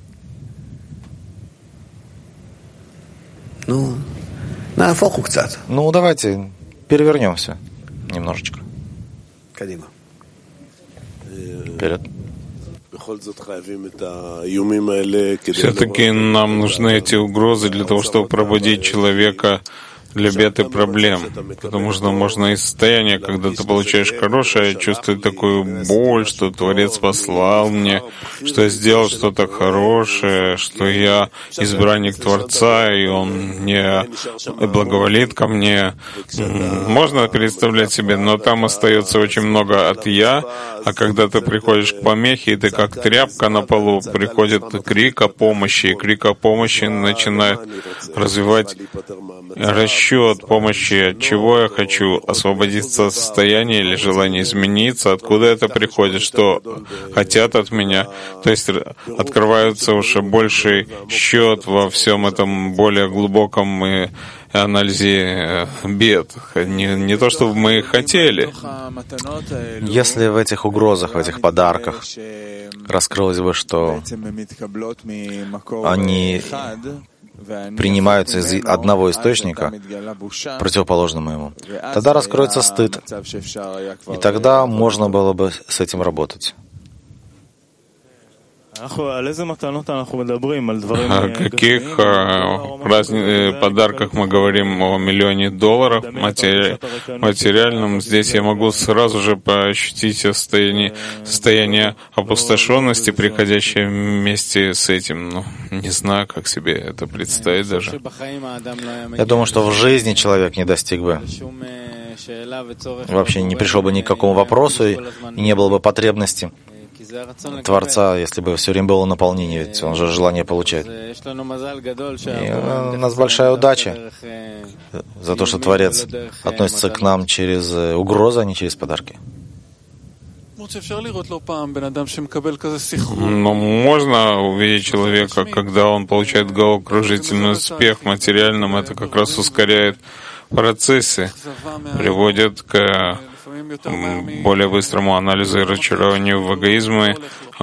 Давайте перевернемся немножечко. Вперед. Все-таки нам нужны эти угрозы для того, чтобы пробудить человека для бед и проблем. Потому что можно из состояния, когда ты получаешь хорошее, чувствовать такую боль, что Творец послал мне, что я сделал что-то хорошее, что я избранник Творца, и Он не благоволит ко мне. Можно представлять себе, но там остается очень много от «я», а когда ты приходишь к помехе, и ты как тряпка на полу, приходит крик о помощи, и крик о помощи начинает развивать расчет помощи, от чего я хочу освободиться от состояния или желания измениться, откуда это приходит, что хотят от меня. То есть открывается уже больший счет во всем этом более глубоком анализе бед. Не то, чтобы мы их хотели. Если в этих угрозах, в этих подарках раскрылось бы, что они принимаются из одного источника, противоположному ему, тогда раскроется стыд, и тогда можно было бы с этим работать. О каких подарках мы говорим? О $1 000 000 материальном. Здесь я могу сразу же поощутить состояние опустошенности, приходящее вместе с этим. Ну, не знаю, как себе это представить даже. Я думаю, что в жизни человек не достиг бы, вообще не пришел бы ни к какому вопросу и не было бы потребности Творца, если бы все время было наполнение, ведь он же желание получает. И у нас большая удача за то, что Творец относится к нам через угрозы, а не через подарки. Но можно увидеть человека, когда он получает головокружительный успех в материальном, это как раз ускоряет процессы, приводит к более быстрому анализу и разочарованию в эгоизме,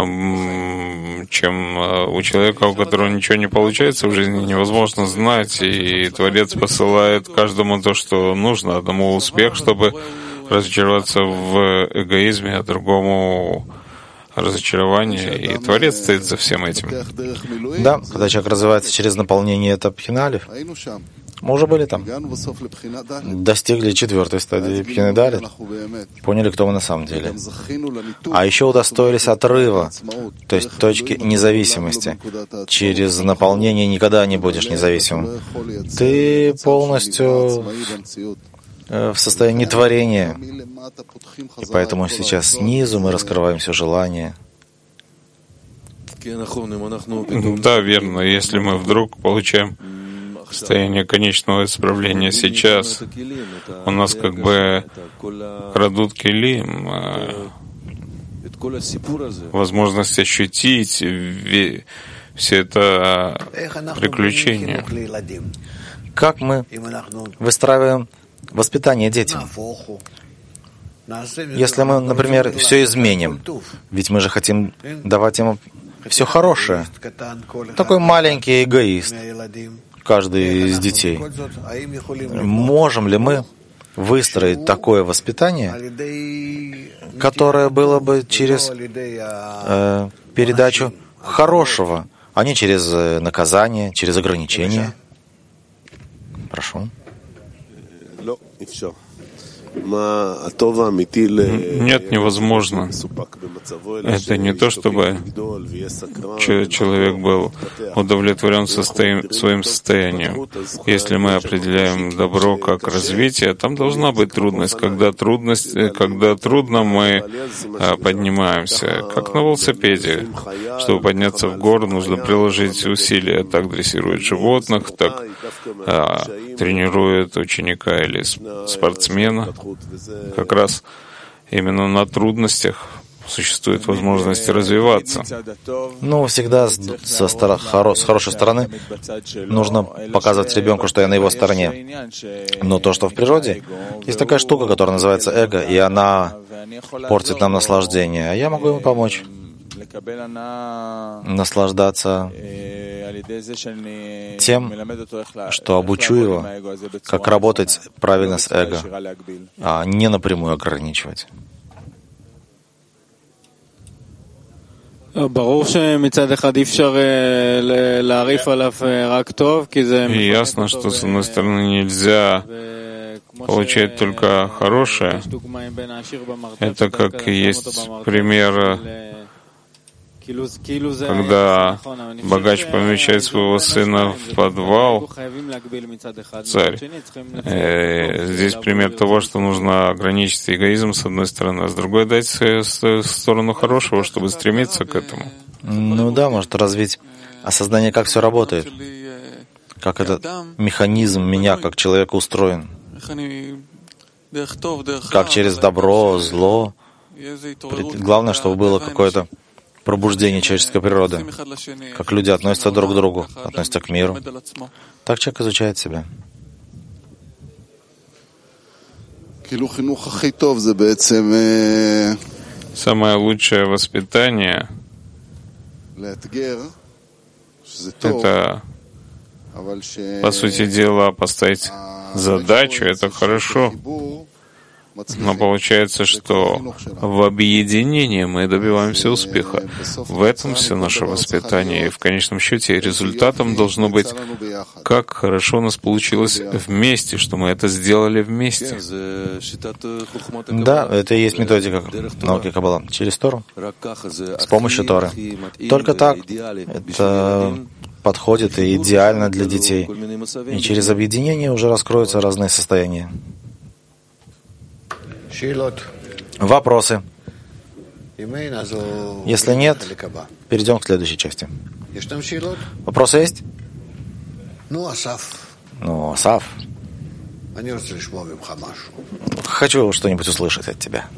чем у человека, у которого ничего не получается в жизни, невозможно знать, и Творец посылает каждому то, что нужно, одному успех, чтобы разочароваться в эгоизме, а другому разочарование, и Творец стоит за всем этим. Да, когда человек развивается через наполнение, это пхиналев. Мы уже были там. Достигли 4-й стадии пхинедалит. Поняли, кто мы на самом деле. А еще удостоились отрыва, то есть точки независимости. Через наполнение никогда не будешь независимым. Ты полностью в состоянии творения. И поэтому сейчас снизу мы раскрываем все желания. Да, верно. Если мы вдруг получаем состояние конечного исправления сейчас, у нас как бы крадут килим, возможность ощутить все это приключение. Как мы выстраиваем воспитание детям? Если мы, например, все изменим, ведь мы же хотим давать им все хорошее. Такой маленький эгоист, каждый из детей. Можем ли мы выстроить такое воспитание, которое было бы через передачу хорошего, а не через наказание, через ограничения? Прошу. Нет, невозможно. Это не то, чтобы человек был удовлетворен своим состоянием. Если мы определяем добро как развитие, там должна быть трудность. Когда трудно, мы поднимаемся, как на велосипеде. Чтобы подняться в гору, нужно приложить усилия. Так дрессируют животных, так тренируют ученика или спортсмена. Как раз именно на трудностях существует возможность развиваться. Ну, всегда с хорошей стороны нужно показывать ребенку, что я на его стороне. Но то, что в природе, есть такая штука, которая называется эго, и она портит нам наслаждение. А я могу ему помочь наслаждаться тем, что обучу его, как работать правильно с эго, а не напрямую ограничивать. И ясно, что с одной стороны нельзя получать только хорошее. Это как есть пример, когда богач помещает своего сына в подвал, царь. Здесь пример того, что нужно ограничить эгоизм с одной стороны, а с другой дать сторону хорошего, чтобы стремиться к этому. Ну да, может развить осознание, как все работает, как этот механизм меня, как человека устроен, как через добро, зло. Главное, чтобы было какое-то пробуждение человеческой природы, как люди относятся друг к другу, относятся к миру. Так человек изучает себя. Самое лучшее воспитание — это, по сути дела, поставить задачу, это хорошо. Но получается, что в объединении мы добиваемся успеха. В этом все наше воспитание. И в конечном счете результатом должно быть, как хорошо у нас получилось вместе, что мы это сделали вместе. Да, это и есть методика науки Каббала. Через Тору, с помощью Торы. Только так это подходит и идеально для детей. И через объединение уже раскроются разные состояния. Вопросы? Если нет, перейдем к следующей части. Вопросы есть? Ну, Асав. Хочу что-нибудь услышать от тебя.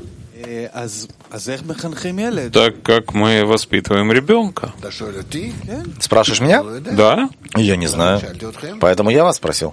Так как мы воспитываем ребенка. Спрашиваешь меня? Да. Я не знаю. Поэтому я вас спросил.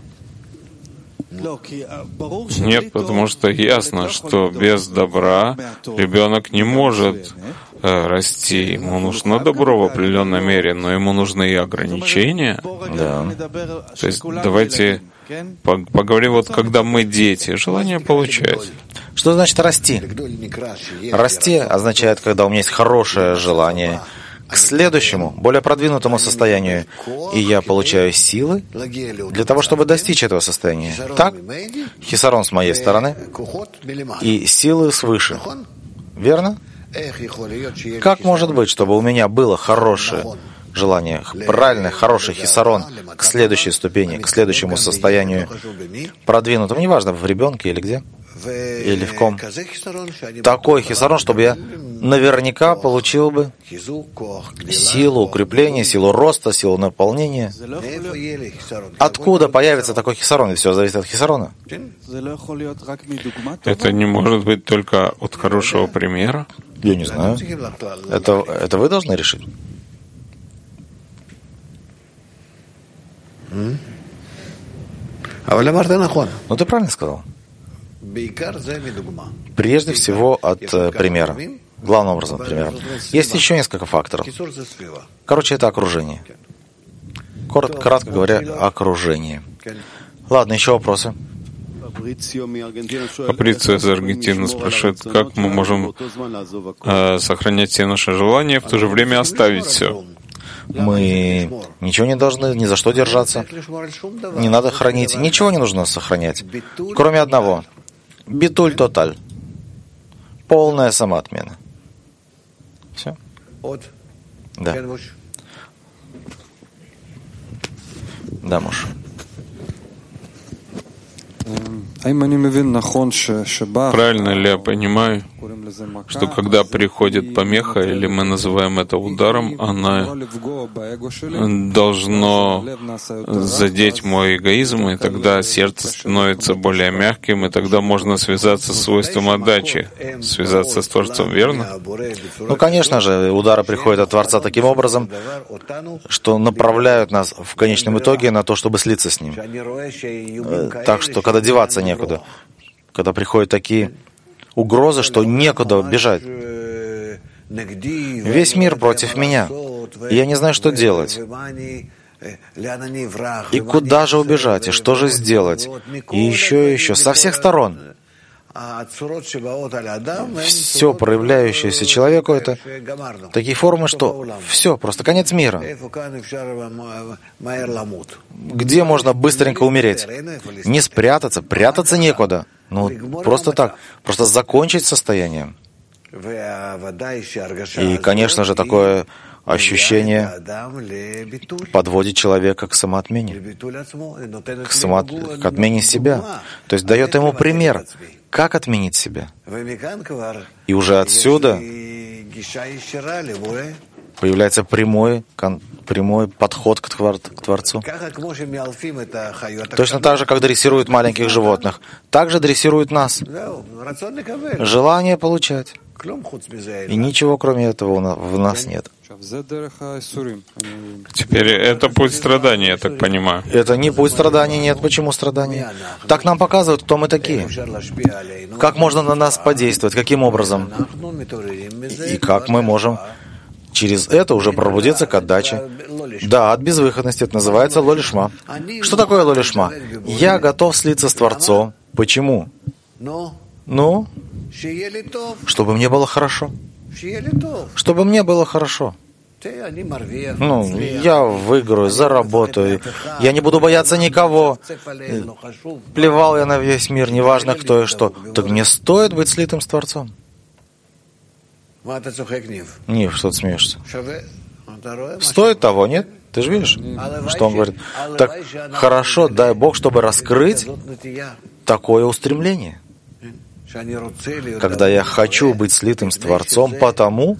Нет, потому что ясно, что без добра ребенок не может расти. Ему нужно добро в определенной мере, но ему нужны и ограничения. Да. То есть давайте поговорим, вот когда мы дети, желание получать. Что значит расти? Расти означает, когда у меня есть хорошее желание к следующему, более продвинутому состоянию, и я получаю силы для того, чтобы достичь этого состояния. Так? Хисарон с моей стороны и силы свыше. Верно? Как может быть, чтобы у меня было хорошее желание, правильный, хороший хисарон к следующей ступени, к следующему состоянию продвинутому, неважно, в ребенке или где, или в ком. Такой хисарон, чтобы я наверняка получил бы силу укрепления, силу роста, силу наполнения. Откуда появится такой хисарон? И все зависит от хисарона. Это не может быть только от хорошего примера. Я не знаю. Это вы должны решить. Ну, ты правильно сказал. Прежде всего от примера. Главным образом примера. Есть еще несколько факторов. Короче, это окружение. Кратко говоря, окружение. Ладно, еще вопросы. Фабрицио из Аргентины спрашивает, как мы можем сохранять все наши желания, в то же время оставить все. Мы ничего не должны ни за что держаться. Не надо хранить. Ничего не нужно сохранять. Кроме одного. Битуль тоталь. Полная самоотмена. Все? Да. Да, муж. Правильно ли я понимаю, что когда приходит помеха, или мы называем это ударом, она должно задеть мой эгоизм, и тогда сердце становится более мягким, и тогда можно связаться с свойством отдачи, связаться с Творцом, верно? Ну, конечно же, удары приходят от Творца таким образом, что направляют нас в конечном итоге на то, чтобы слиться с Ним. Так что, когда деваться некуда, когда приходят такие угрозы, что некуда бежать. Весь мир против меня. И я не знаю, что делать. И куда же убежать, и что же сделать? И еще, со всех сторон. Все проявляющееся человеку — это такие формы, что все, просто конец мира. Где можно быстренько умереть? Не спрятаться, прятаться некуда. Ну, просто так, просто закончить состояние. И, конечно же, такое ощущение подводит человека к самоотмене, к отмене себя. То есть дает ему пример, как отменить себя. И уже отсюда появляется прямой подход к Творцу. Точно так же, как дрессируют маленьких животных, так же дрессируют нас. Желание получать. И ничего, кроме этого, в нас нет. Теперь это путь страдания, я так понимаю. Это не путь страданий, нет. Почему страдания? Так нам показывают, кто мы такие. Как можно на нас подействовать, каким образом. И как мы можем через это уже пробудиться к отдаче. Да, от безвыходности. Это называется лолишма. Что такое лолишма? Я готов слиться с Творцом. Почему? Ну, чтобы мне было хорошо. Чтобы мне было хорошо. Ну, я выиграю, заработаю. Я не буду бояться никого. Плевал я на весь мир, неважно кто и что. Так мне стоит быть слитым с Творцом. Нив, что ты смеешься? Стоит того, нет? Ты же видишь, что он говорит? Так хорошо, дай Бог, чтобы раскрыть такое устремление. Когда я хочу быть слитым с Творцом, потому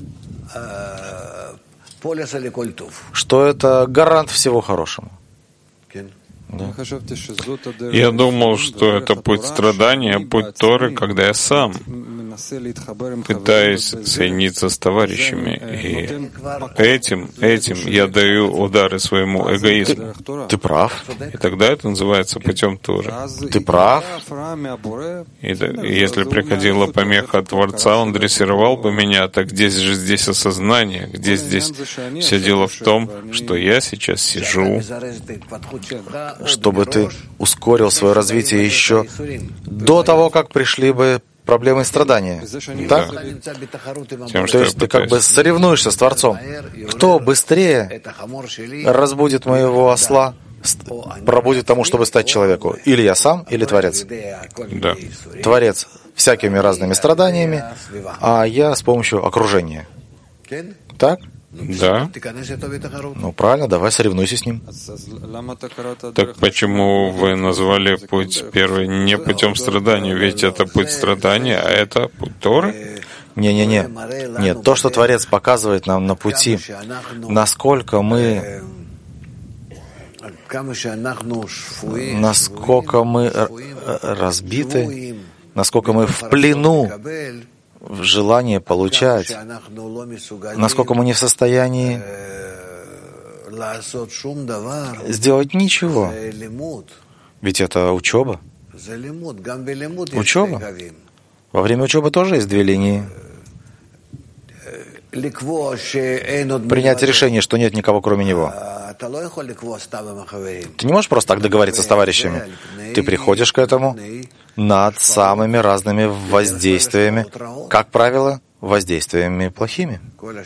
что это гарант всего хорошего. Да. Я думал, что это путь страдания, путь Торы, когда я сам пытаюсь соединиться с товарищами. И этим я даю удары своему эгоизму. Ты прав. И тогда это называется путем Торы. Ты прав. И если приходила помеха от Творца, он дрессировал бы меня, так здесь осознание, где здесь все дело в том, что я сейчас сижу, чтобы ты ускорил свое развитие еще до того, как пришли бы проблемы и страдания. Так? То есть ты как бы соревнуешься с Творцом. Кто быстрее разбудит моего осла, пробудит тому, чтобы стать человеку? Или я сам, или Творец? Да. Творец всякими разными страданиями, а я с помощью окружения. Так? Да. Ну, правильно, давай соревнуйся с ним. Так почему вы назвали путь первый не путем страдания? Ведь это путь страдания, а это путь Торы? Не-не-не. Нет, то, что Творец показывает нам на пути, насколько мы разбиты, насколько мы в плену в желании получать, насколько мы не в состоянии сделать ничего. Ведь это учеба. Учеба. Во время учебы тоже есть две линии. Принять решение, что нет никого, кроме него. Ты не можешь просто так договориться с товарищами. Ты приходишь к этому над самыми разными воздействиями. Как правило, воздействиями плохими.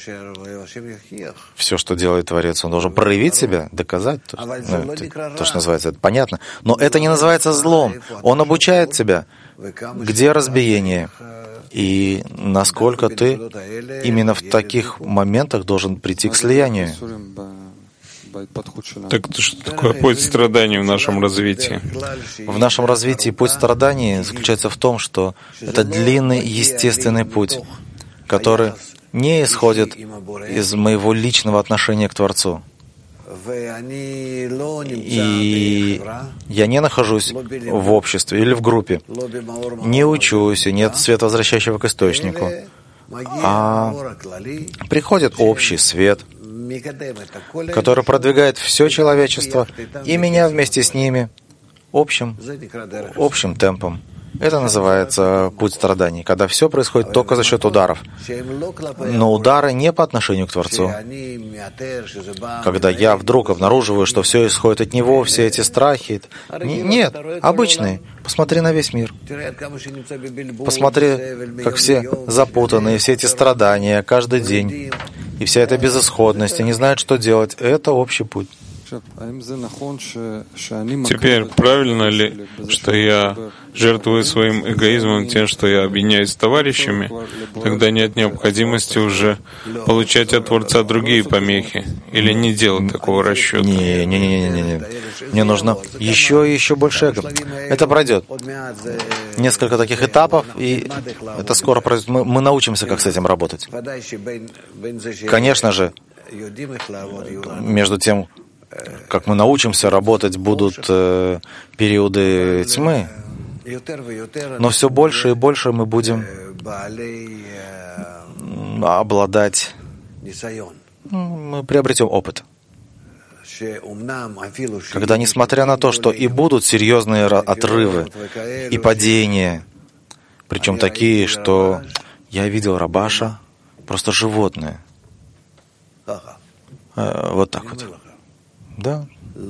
Все, что делает Творец, он должен проявить себя, доказать. То, что называется, это понятно. Но это не называется злом. Он обучает тебя, где разбиение. И насколько ты именно в таких моментах должен прийти к слиянию. Так что такое путь страданий в нашем развитии? В нашем развитии путь страданий заключается в том, что это длинный естественный путь, который не исходит из моего личного отношения к Творцу. И я не нахожусь в обществе или в группе, не учусь, и нет света, возвращающего к источнику, а приходит общий свет, который продвигает все человечество и меня вместе с ними общим темпом. Это называется путь страданий, когда все происходит только за счет ударов. Но удары не по отношению к Творцу. Когда я вдруг обнаруживаю, что все исходит от Него, все эти страхи... Нет, обычные. Посмотри на весь мир. Посмотри, как все запутанные, все эти страдания каждый день. И вся эта безысходность, и не знают, что делать. Это общий путь. Теперь, правильно ли, что я жертвую своим эгоизмом тем, что я объединяюсь с товарищами, тогда нет необходимости уже получать от Творца другие помехи? Или не делать такого расчета? Не. Мне нужно еще и еще больше эго. Это пройдет. Несколько таких этапов, и это скоро пройдет. Мы научимся, как с этим работать. Конечно же, между тем, как мы научимся работать, будут периоды тьмы, но все больше и больше мы будем обладать, мы приобретем опыт. Когда, несмотря на то, что и будут серьезные отрывы и падения, причем такие, что я видел Рабаша, просто животное. Вот так вот. Да.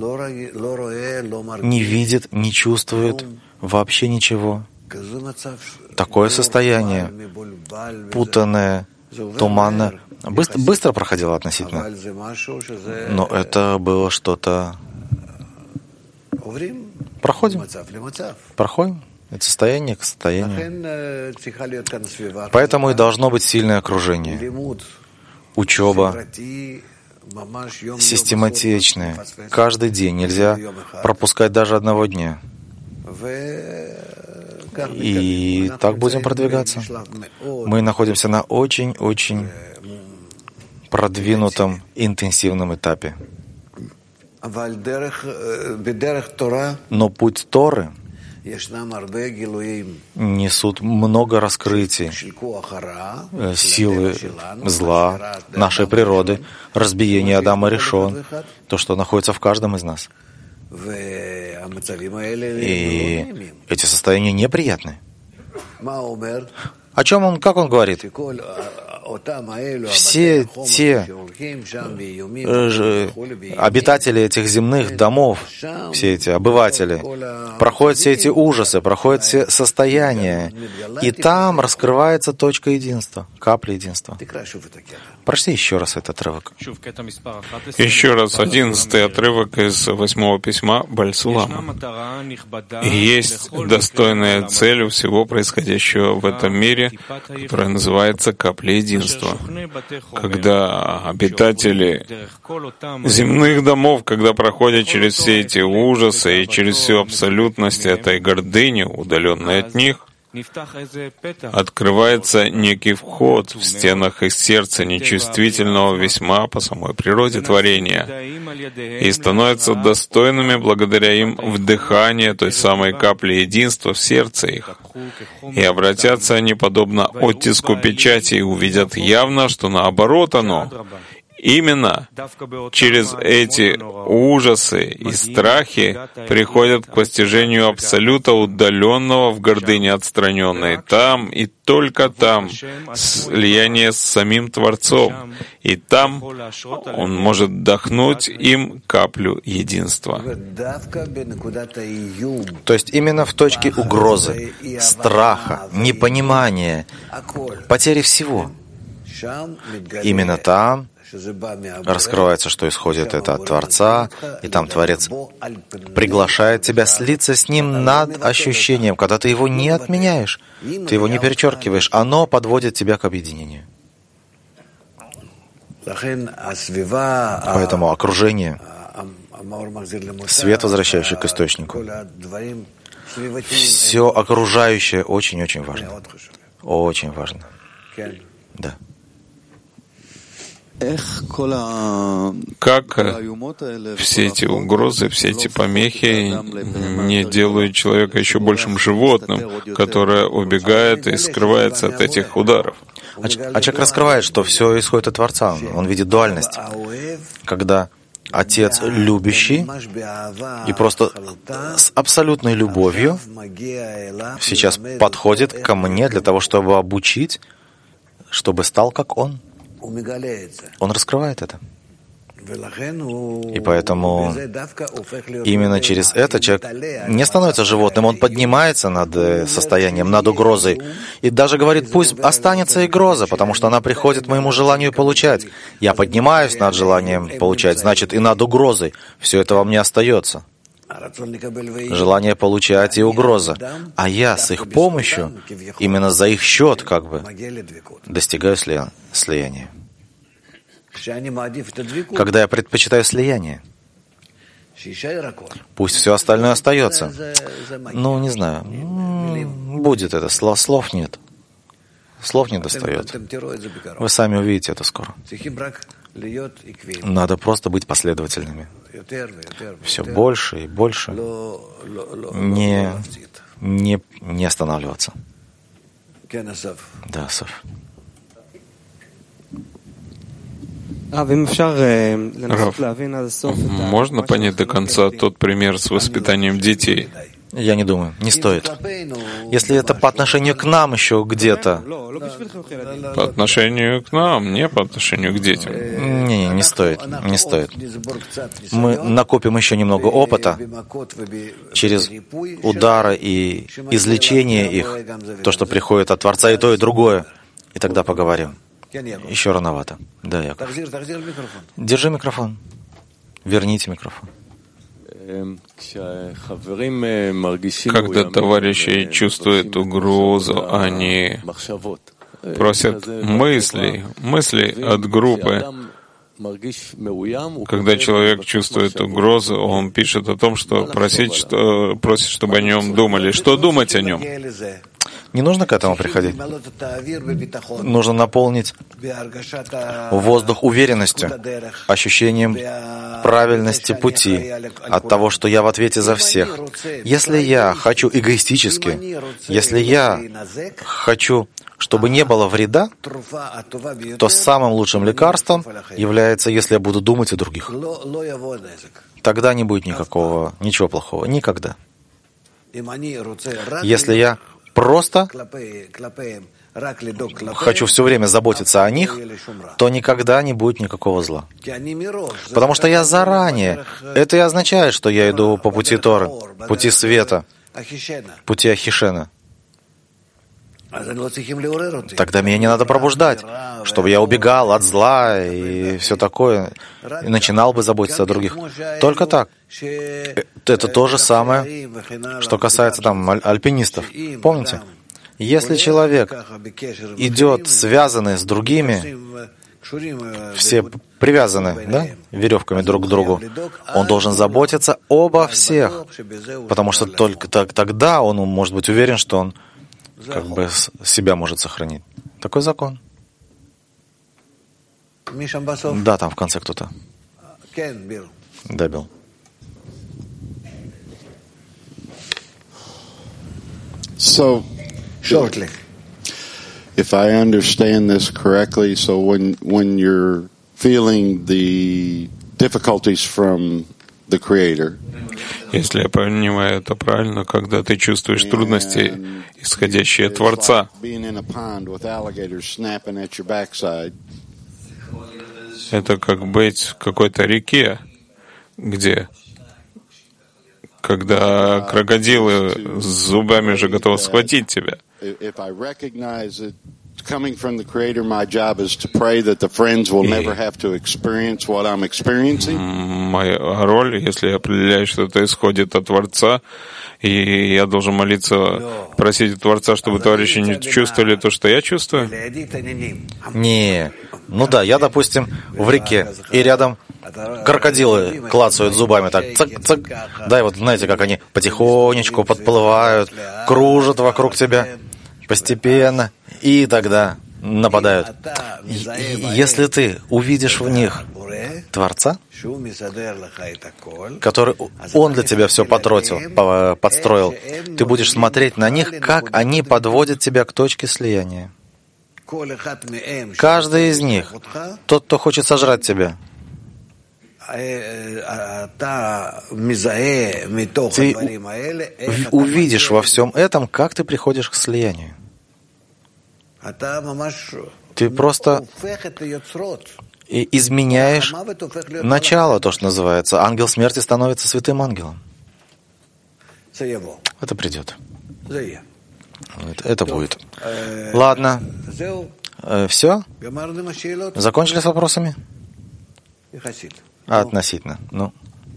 Не видит, не чувствует вообще ничего. Такое состояние, путанное, туманное, быстро проходило относительно. Но это было что-то... Проходим. Это состояние к состоянию. Поэтому и должно быть сильное окружение. Учеба систематичная. Каждый день. Нельзя пропускать даже одного дня. И так будем продвигаться. Мы находимся на очень-очень продвинутом, интенсивном этапе. Но путь Торы несут много раскрытий силы зла, нашей природы, разбиения Адама Ришон, то, что находится в каждом из нас. И эти состояния неприятны. О чем он, как он говорит? Все те обитатели этих земных домов, все эти обыватели, проходят все эти ужасы, проходят все состояния, и там раскрывается точка единства, капля единства. Прочти еще раз этот отрывок. Еще раз 11-й отрывок из 8-го письма Баль-Сулама. Есть достойная цель у всего происходящего в этом мире, которая называется капля единства. Когда обитатели земных домов, когда проходят через все эти ужасы и через всю абсолютность этой гордыни, удаленной от них, открывается некий вход в стенах их сердца, нечувствительного весьма по самой природе творения, и становятся достойными благодаря им вдыхания той самой капли единства в сердце их. И обратятся они подобно оттиску печати и увидят явно, что наоборот оно. Именно через эти ужасы и страхи приходят к постижению абсолюта, удаленного в гордыне отстраненной. Там и только там слияние с самим Творцом. И там он может вдохнуть им каплю единства. То есть именно в точке угрозы, страха, непонимания, потери всего. Именно там раскрывается, что исходит это от Творца, и там Творец приглашает тебя слиться с Ним над ощущением, когда ты его не отменяешь, ты его не перечеркиваешь, оно подводит тебя к объединению. Поэтому окружение, свет, возвращающий к источнику, все окружающее очень-очень важно. Очень важно. Да. Как все эти угрозы, все эти помехи не делают человека еще большим животным, которое убегает и скрывается от этих ударов? А человек раскрывает, что все исходит от Творца. Он видит дуальность. Когда Отец любящий и просто с абсолютной любовью сейчас подходит ко мне для того, чтобы обучить, чтобы стал как Он. Он раскрывает это. И поэтому именно через это человек не становится животным, он поднимается над состоянием, над угрозой. И даже говорит, пусть останется и гроза, потому что она приходит к моему желанию получать. Я поднимаюсь над желанием получать, значит, и над угрозой. Все это во мне остается. Желание получать и угроза. А я с их помощью, именно за их счет, достигаю слияния. Когда я предпочитаю слияние, пусть все остальное остается. Не знаю, будет это, слов нет. Слов не достает. Вы сами увидите это скоро. Надо просто быть последовательными. Все больше и больше. Не останавливаться. Да, Асав. Рав, можно понять до конца тот пример с воспитанием детей? Я не думаю, не стоит. Если это по отношению к нам еще где-то. По отношению к нам, не по отношению к детям. Не стоит. Мы накопим еще немного опыта через удары и излечение их, то, что приходит от Творца, и то, и другое. И тогда поговорим. Еще рановато. Да, Яков. Держи микрофон. Верните микрофон. Когда товарищи чувствуют угрозу, они просят мысли от группы. Когда человек чувствует угрозу, он пишет о том, что просит, чтобы о нем думали. Что думать о нем? Не нужно к этому приходить. Нужно наполнить воздух уверенностью, ощущением правильности пути, от того, что я в ответе за всех. Если я хочу эгоистически, если я хочу, чтобы не было вреда, то самым лучшим лекарством является, если я буду думать о других. Тогда не будет ничего плохого. Никогда. Если я просто хочу все время заботиться о них, то никогда не будет никакого зла. Потому что я заранее, это и означает, что я иду по пути Торы, пути света, пути Ахишена. Тогда меня не надо пробуждать, чтобы я убегал от зла и все такое, и начинал бы заботиться о других. Только так. Это то же самое, что касается альпинистов. Помните? Если человек идет связанный с другими, все привязаны, веревками друг к другу, он должен заботиться обо всех, потому что только тогда он может быть уверен, что он себя может сохранить. Такой закон. Да, там в конце кто-то. Да, Билл. So, shortly, if I understand this correctly, so when you're feeling the difficulties from the Creator, если я понимаю это правильно, когда ты чувствуешь трудности, исходящие от Творца, это как быть в какой-то реке, где, когда крокодилы с зубами уже готовы схватить тебя. Coming from the Creator, my job is to pray that the friends will never have to experience what I'm experiencing. Моя роль, если я определяю, что это исходит от Творца, и я должен молиться, просить у Творца, чтобы товарищи не чувствовали то, что я чувствую? Не. Я, допустим, в реке, и рядом крокодилы клацают зубами так, цак-цак. Да, и знаете, как они потихонечку подплывают, кружат вокруг тебя постепенно. И тогда нападают. Если ты увидишь в них Творца, который Он для тебя все подстроил, ты будешь смотреть на них, как они подводят тебя к точке слияния. Каждый из них, тот, кто хочет сожрать тебя, Ты увидишь во всем этом, как ты приходишь к слиянию. Ты просто изменяешь начало, то, что называется. Ангел смерти становится святым ангелом. Это придет. Это будет. Ладно. Все? Закончили с вопросами? Относительно. Ну.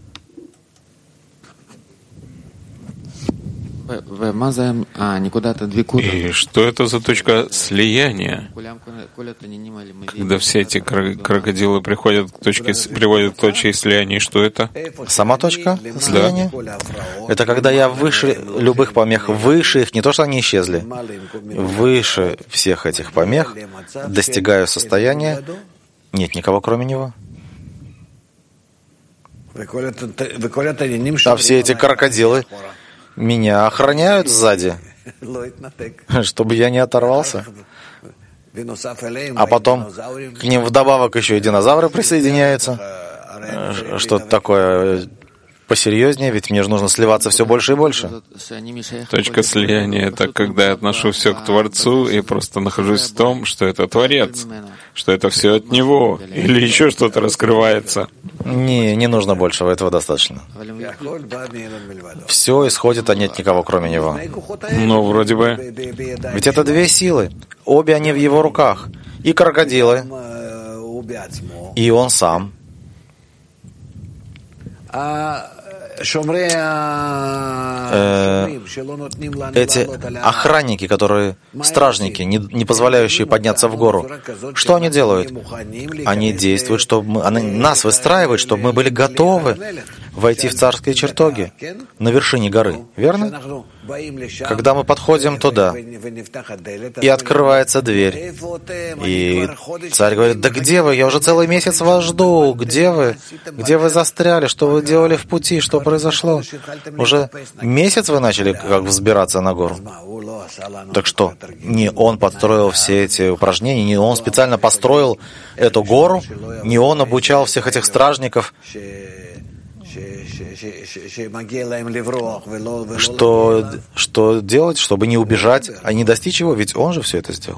И что это за точка слияния? Когда все эти крокодилы приводят к точке слияния, что это? Сама точка слияния? Да. Это когда я выше любых помех, выше их, не то, что они исчезли, выше всех этих помех, достигаю состояния, нет никого кроме него. А все эти крокодилы меня охраняют сзади, чтобы я не оторвался. А потом к ним вдобавок еще и динозавры присоединяются. Что-то такое посерьезнее, ведь мне же нужно сливаться все больше и больше. Точка слияния — это когда я отношу все к Творцу и просто нахожусь в том, что это Творец, что это все от Него, или еще что-то раскрывается. Не нужно большего, этого достаточно. Все исходит, а нет никого, кроме Него. Но вроде бы... Ведь это две силы, обе они в Его руках. И крокодилы, и Он сам. Эти охранники, которые стражники, не позволяющие подняться в гору, что они делают? Они действуют, чтобы нас выстраивают, чтобы мы были готовы войти в царские чертоги на вершине горы, верно? Когда мы подходим туда, и открывается дверь, и царь говорит: да где вы? Я уже целый месяц вас жду. Где вы? Где вы застряли? Что вы делали в пути? Что произошло? Уже месяц вы начали как взбираться на гору? Так что, не он подстроил все эти упражнения, не он специально построил эту гору, не он обучал всех этих стражников, что делать, чтобы не убежать, а не достичь его, ведь он же все это сделал.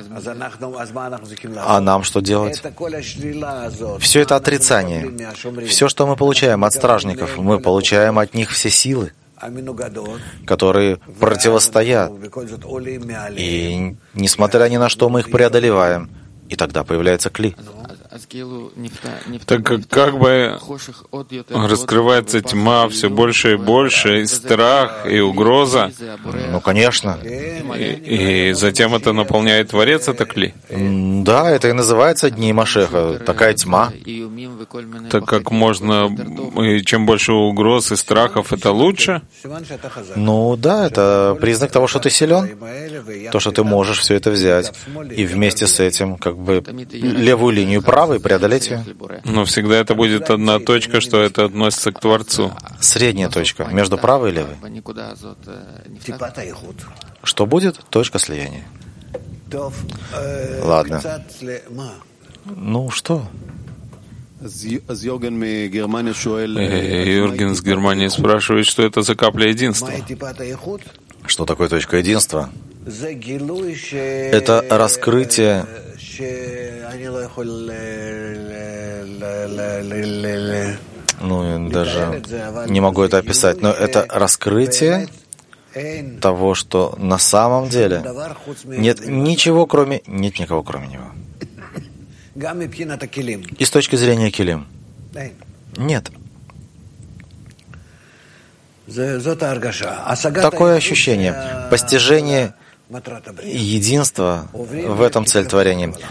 А нам что делать? Все это отрицание. Все, что мы получаем от стражников, мы получаем от них все силы, которые противостоят. И несмотря ни на что, мы их преодолеваем. И тогда появляется кли. Так как бы раскрывается тьма все больше и больше, и страх, и угроза. Ну, конечно. И затем это наполняет Творец, это кли? Да, это и называется дни Машеха, такая тьма. Так как можно, и чем больше угроз и страхов, это лучше? Ну да, это признак того, что ты силен, то, что ты можешь все это взять, и вместе с этим как бы левую линию правой преодолеть ее. Но всегда это будет одна точка, что это относится к Творцу. Средняя точка между правой и левой. Что будет? Точка слияния. Ладно. Ну что? Юрген из Германии спрашивает, что это за капля единства. Что такое точка единства? Это раскрытие даже не могу это описать, но это раскрытие того, что на самом деле нет никого, кроме него. И с точки зрения килим. Нет. Такое ощущение, постижение единства в этом цель творения.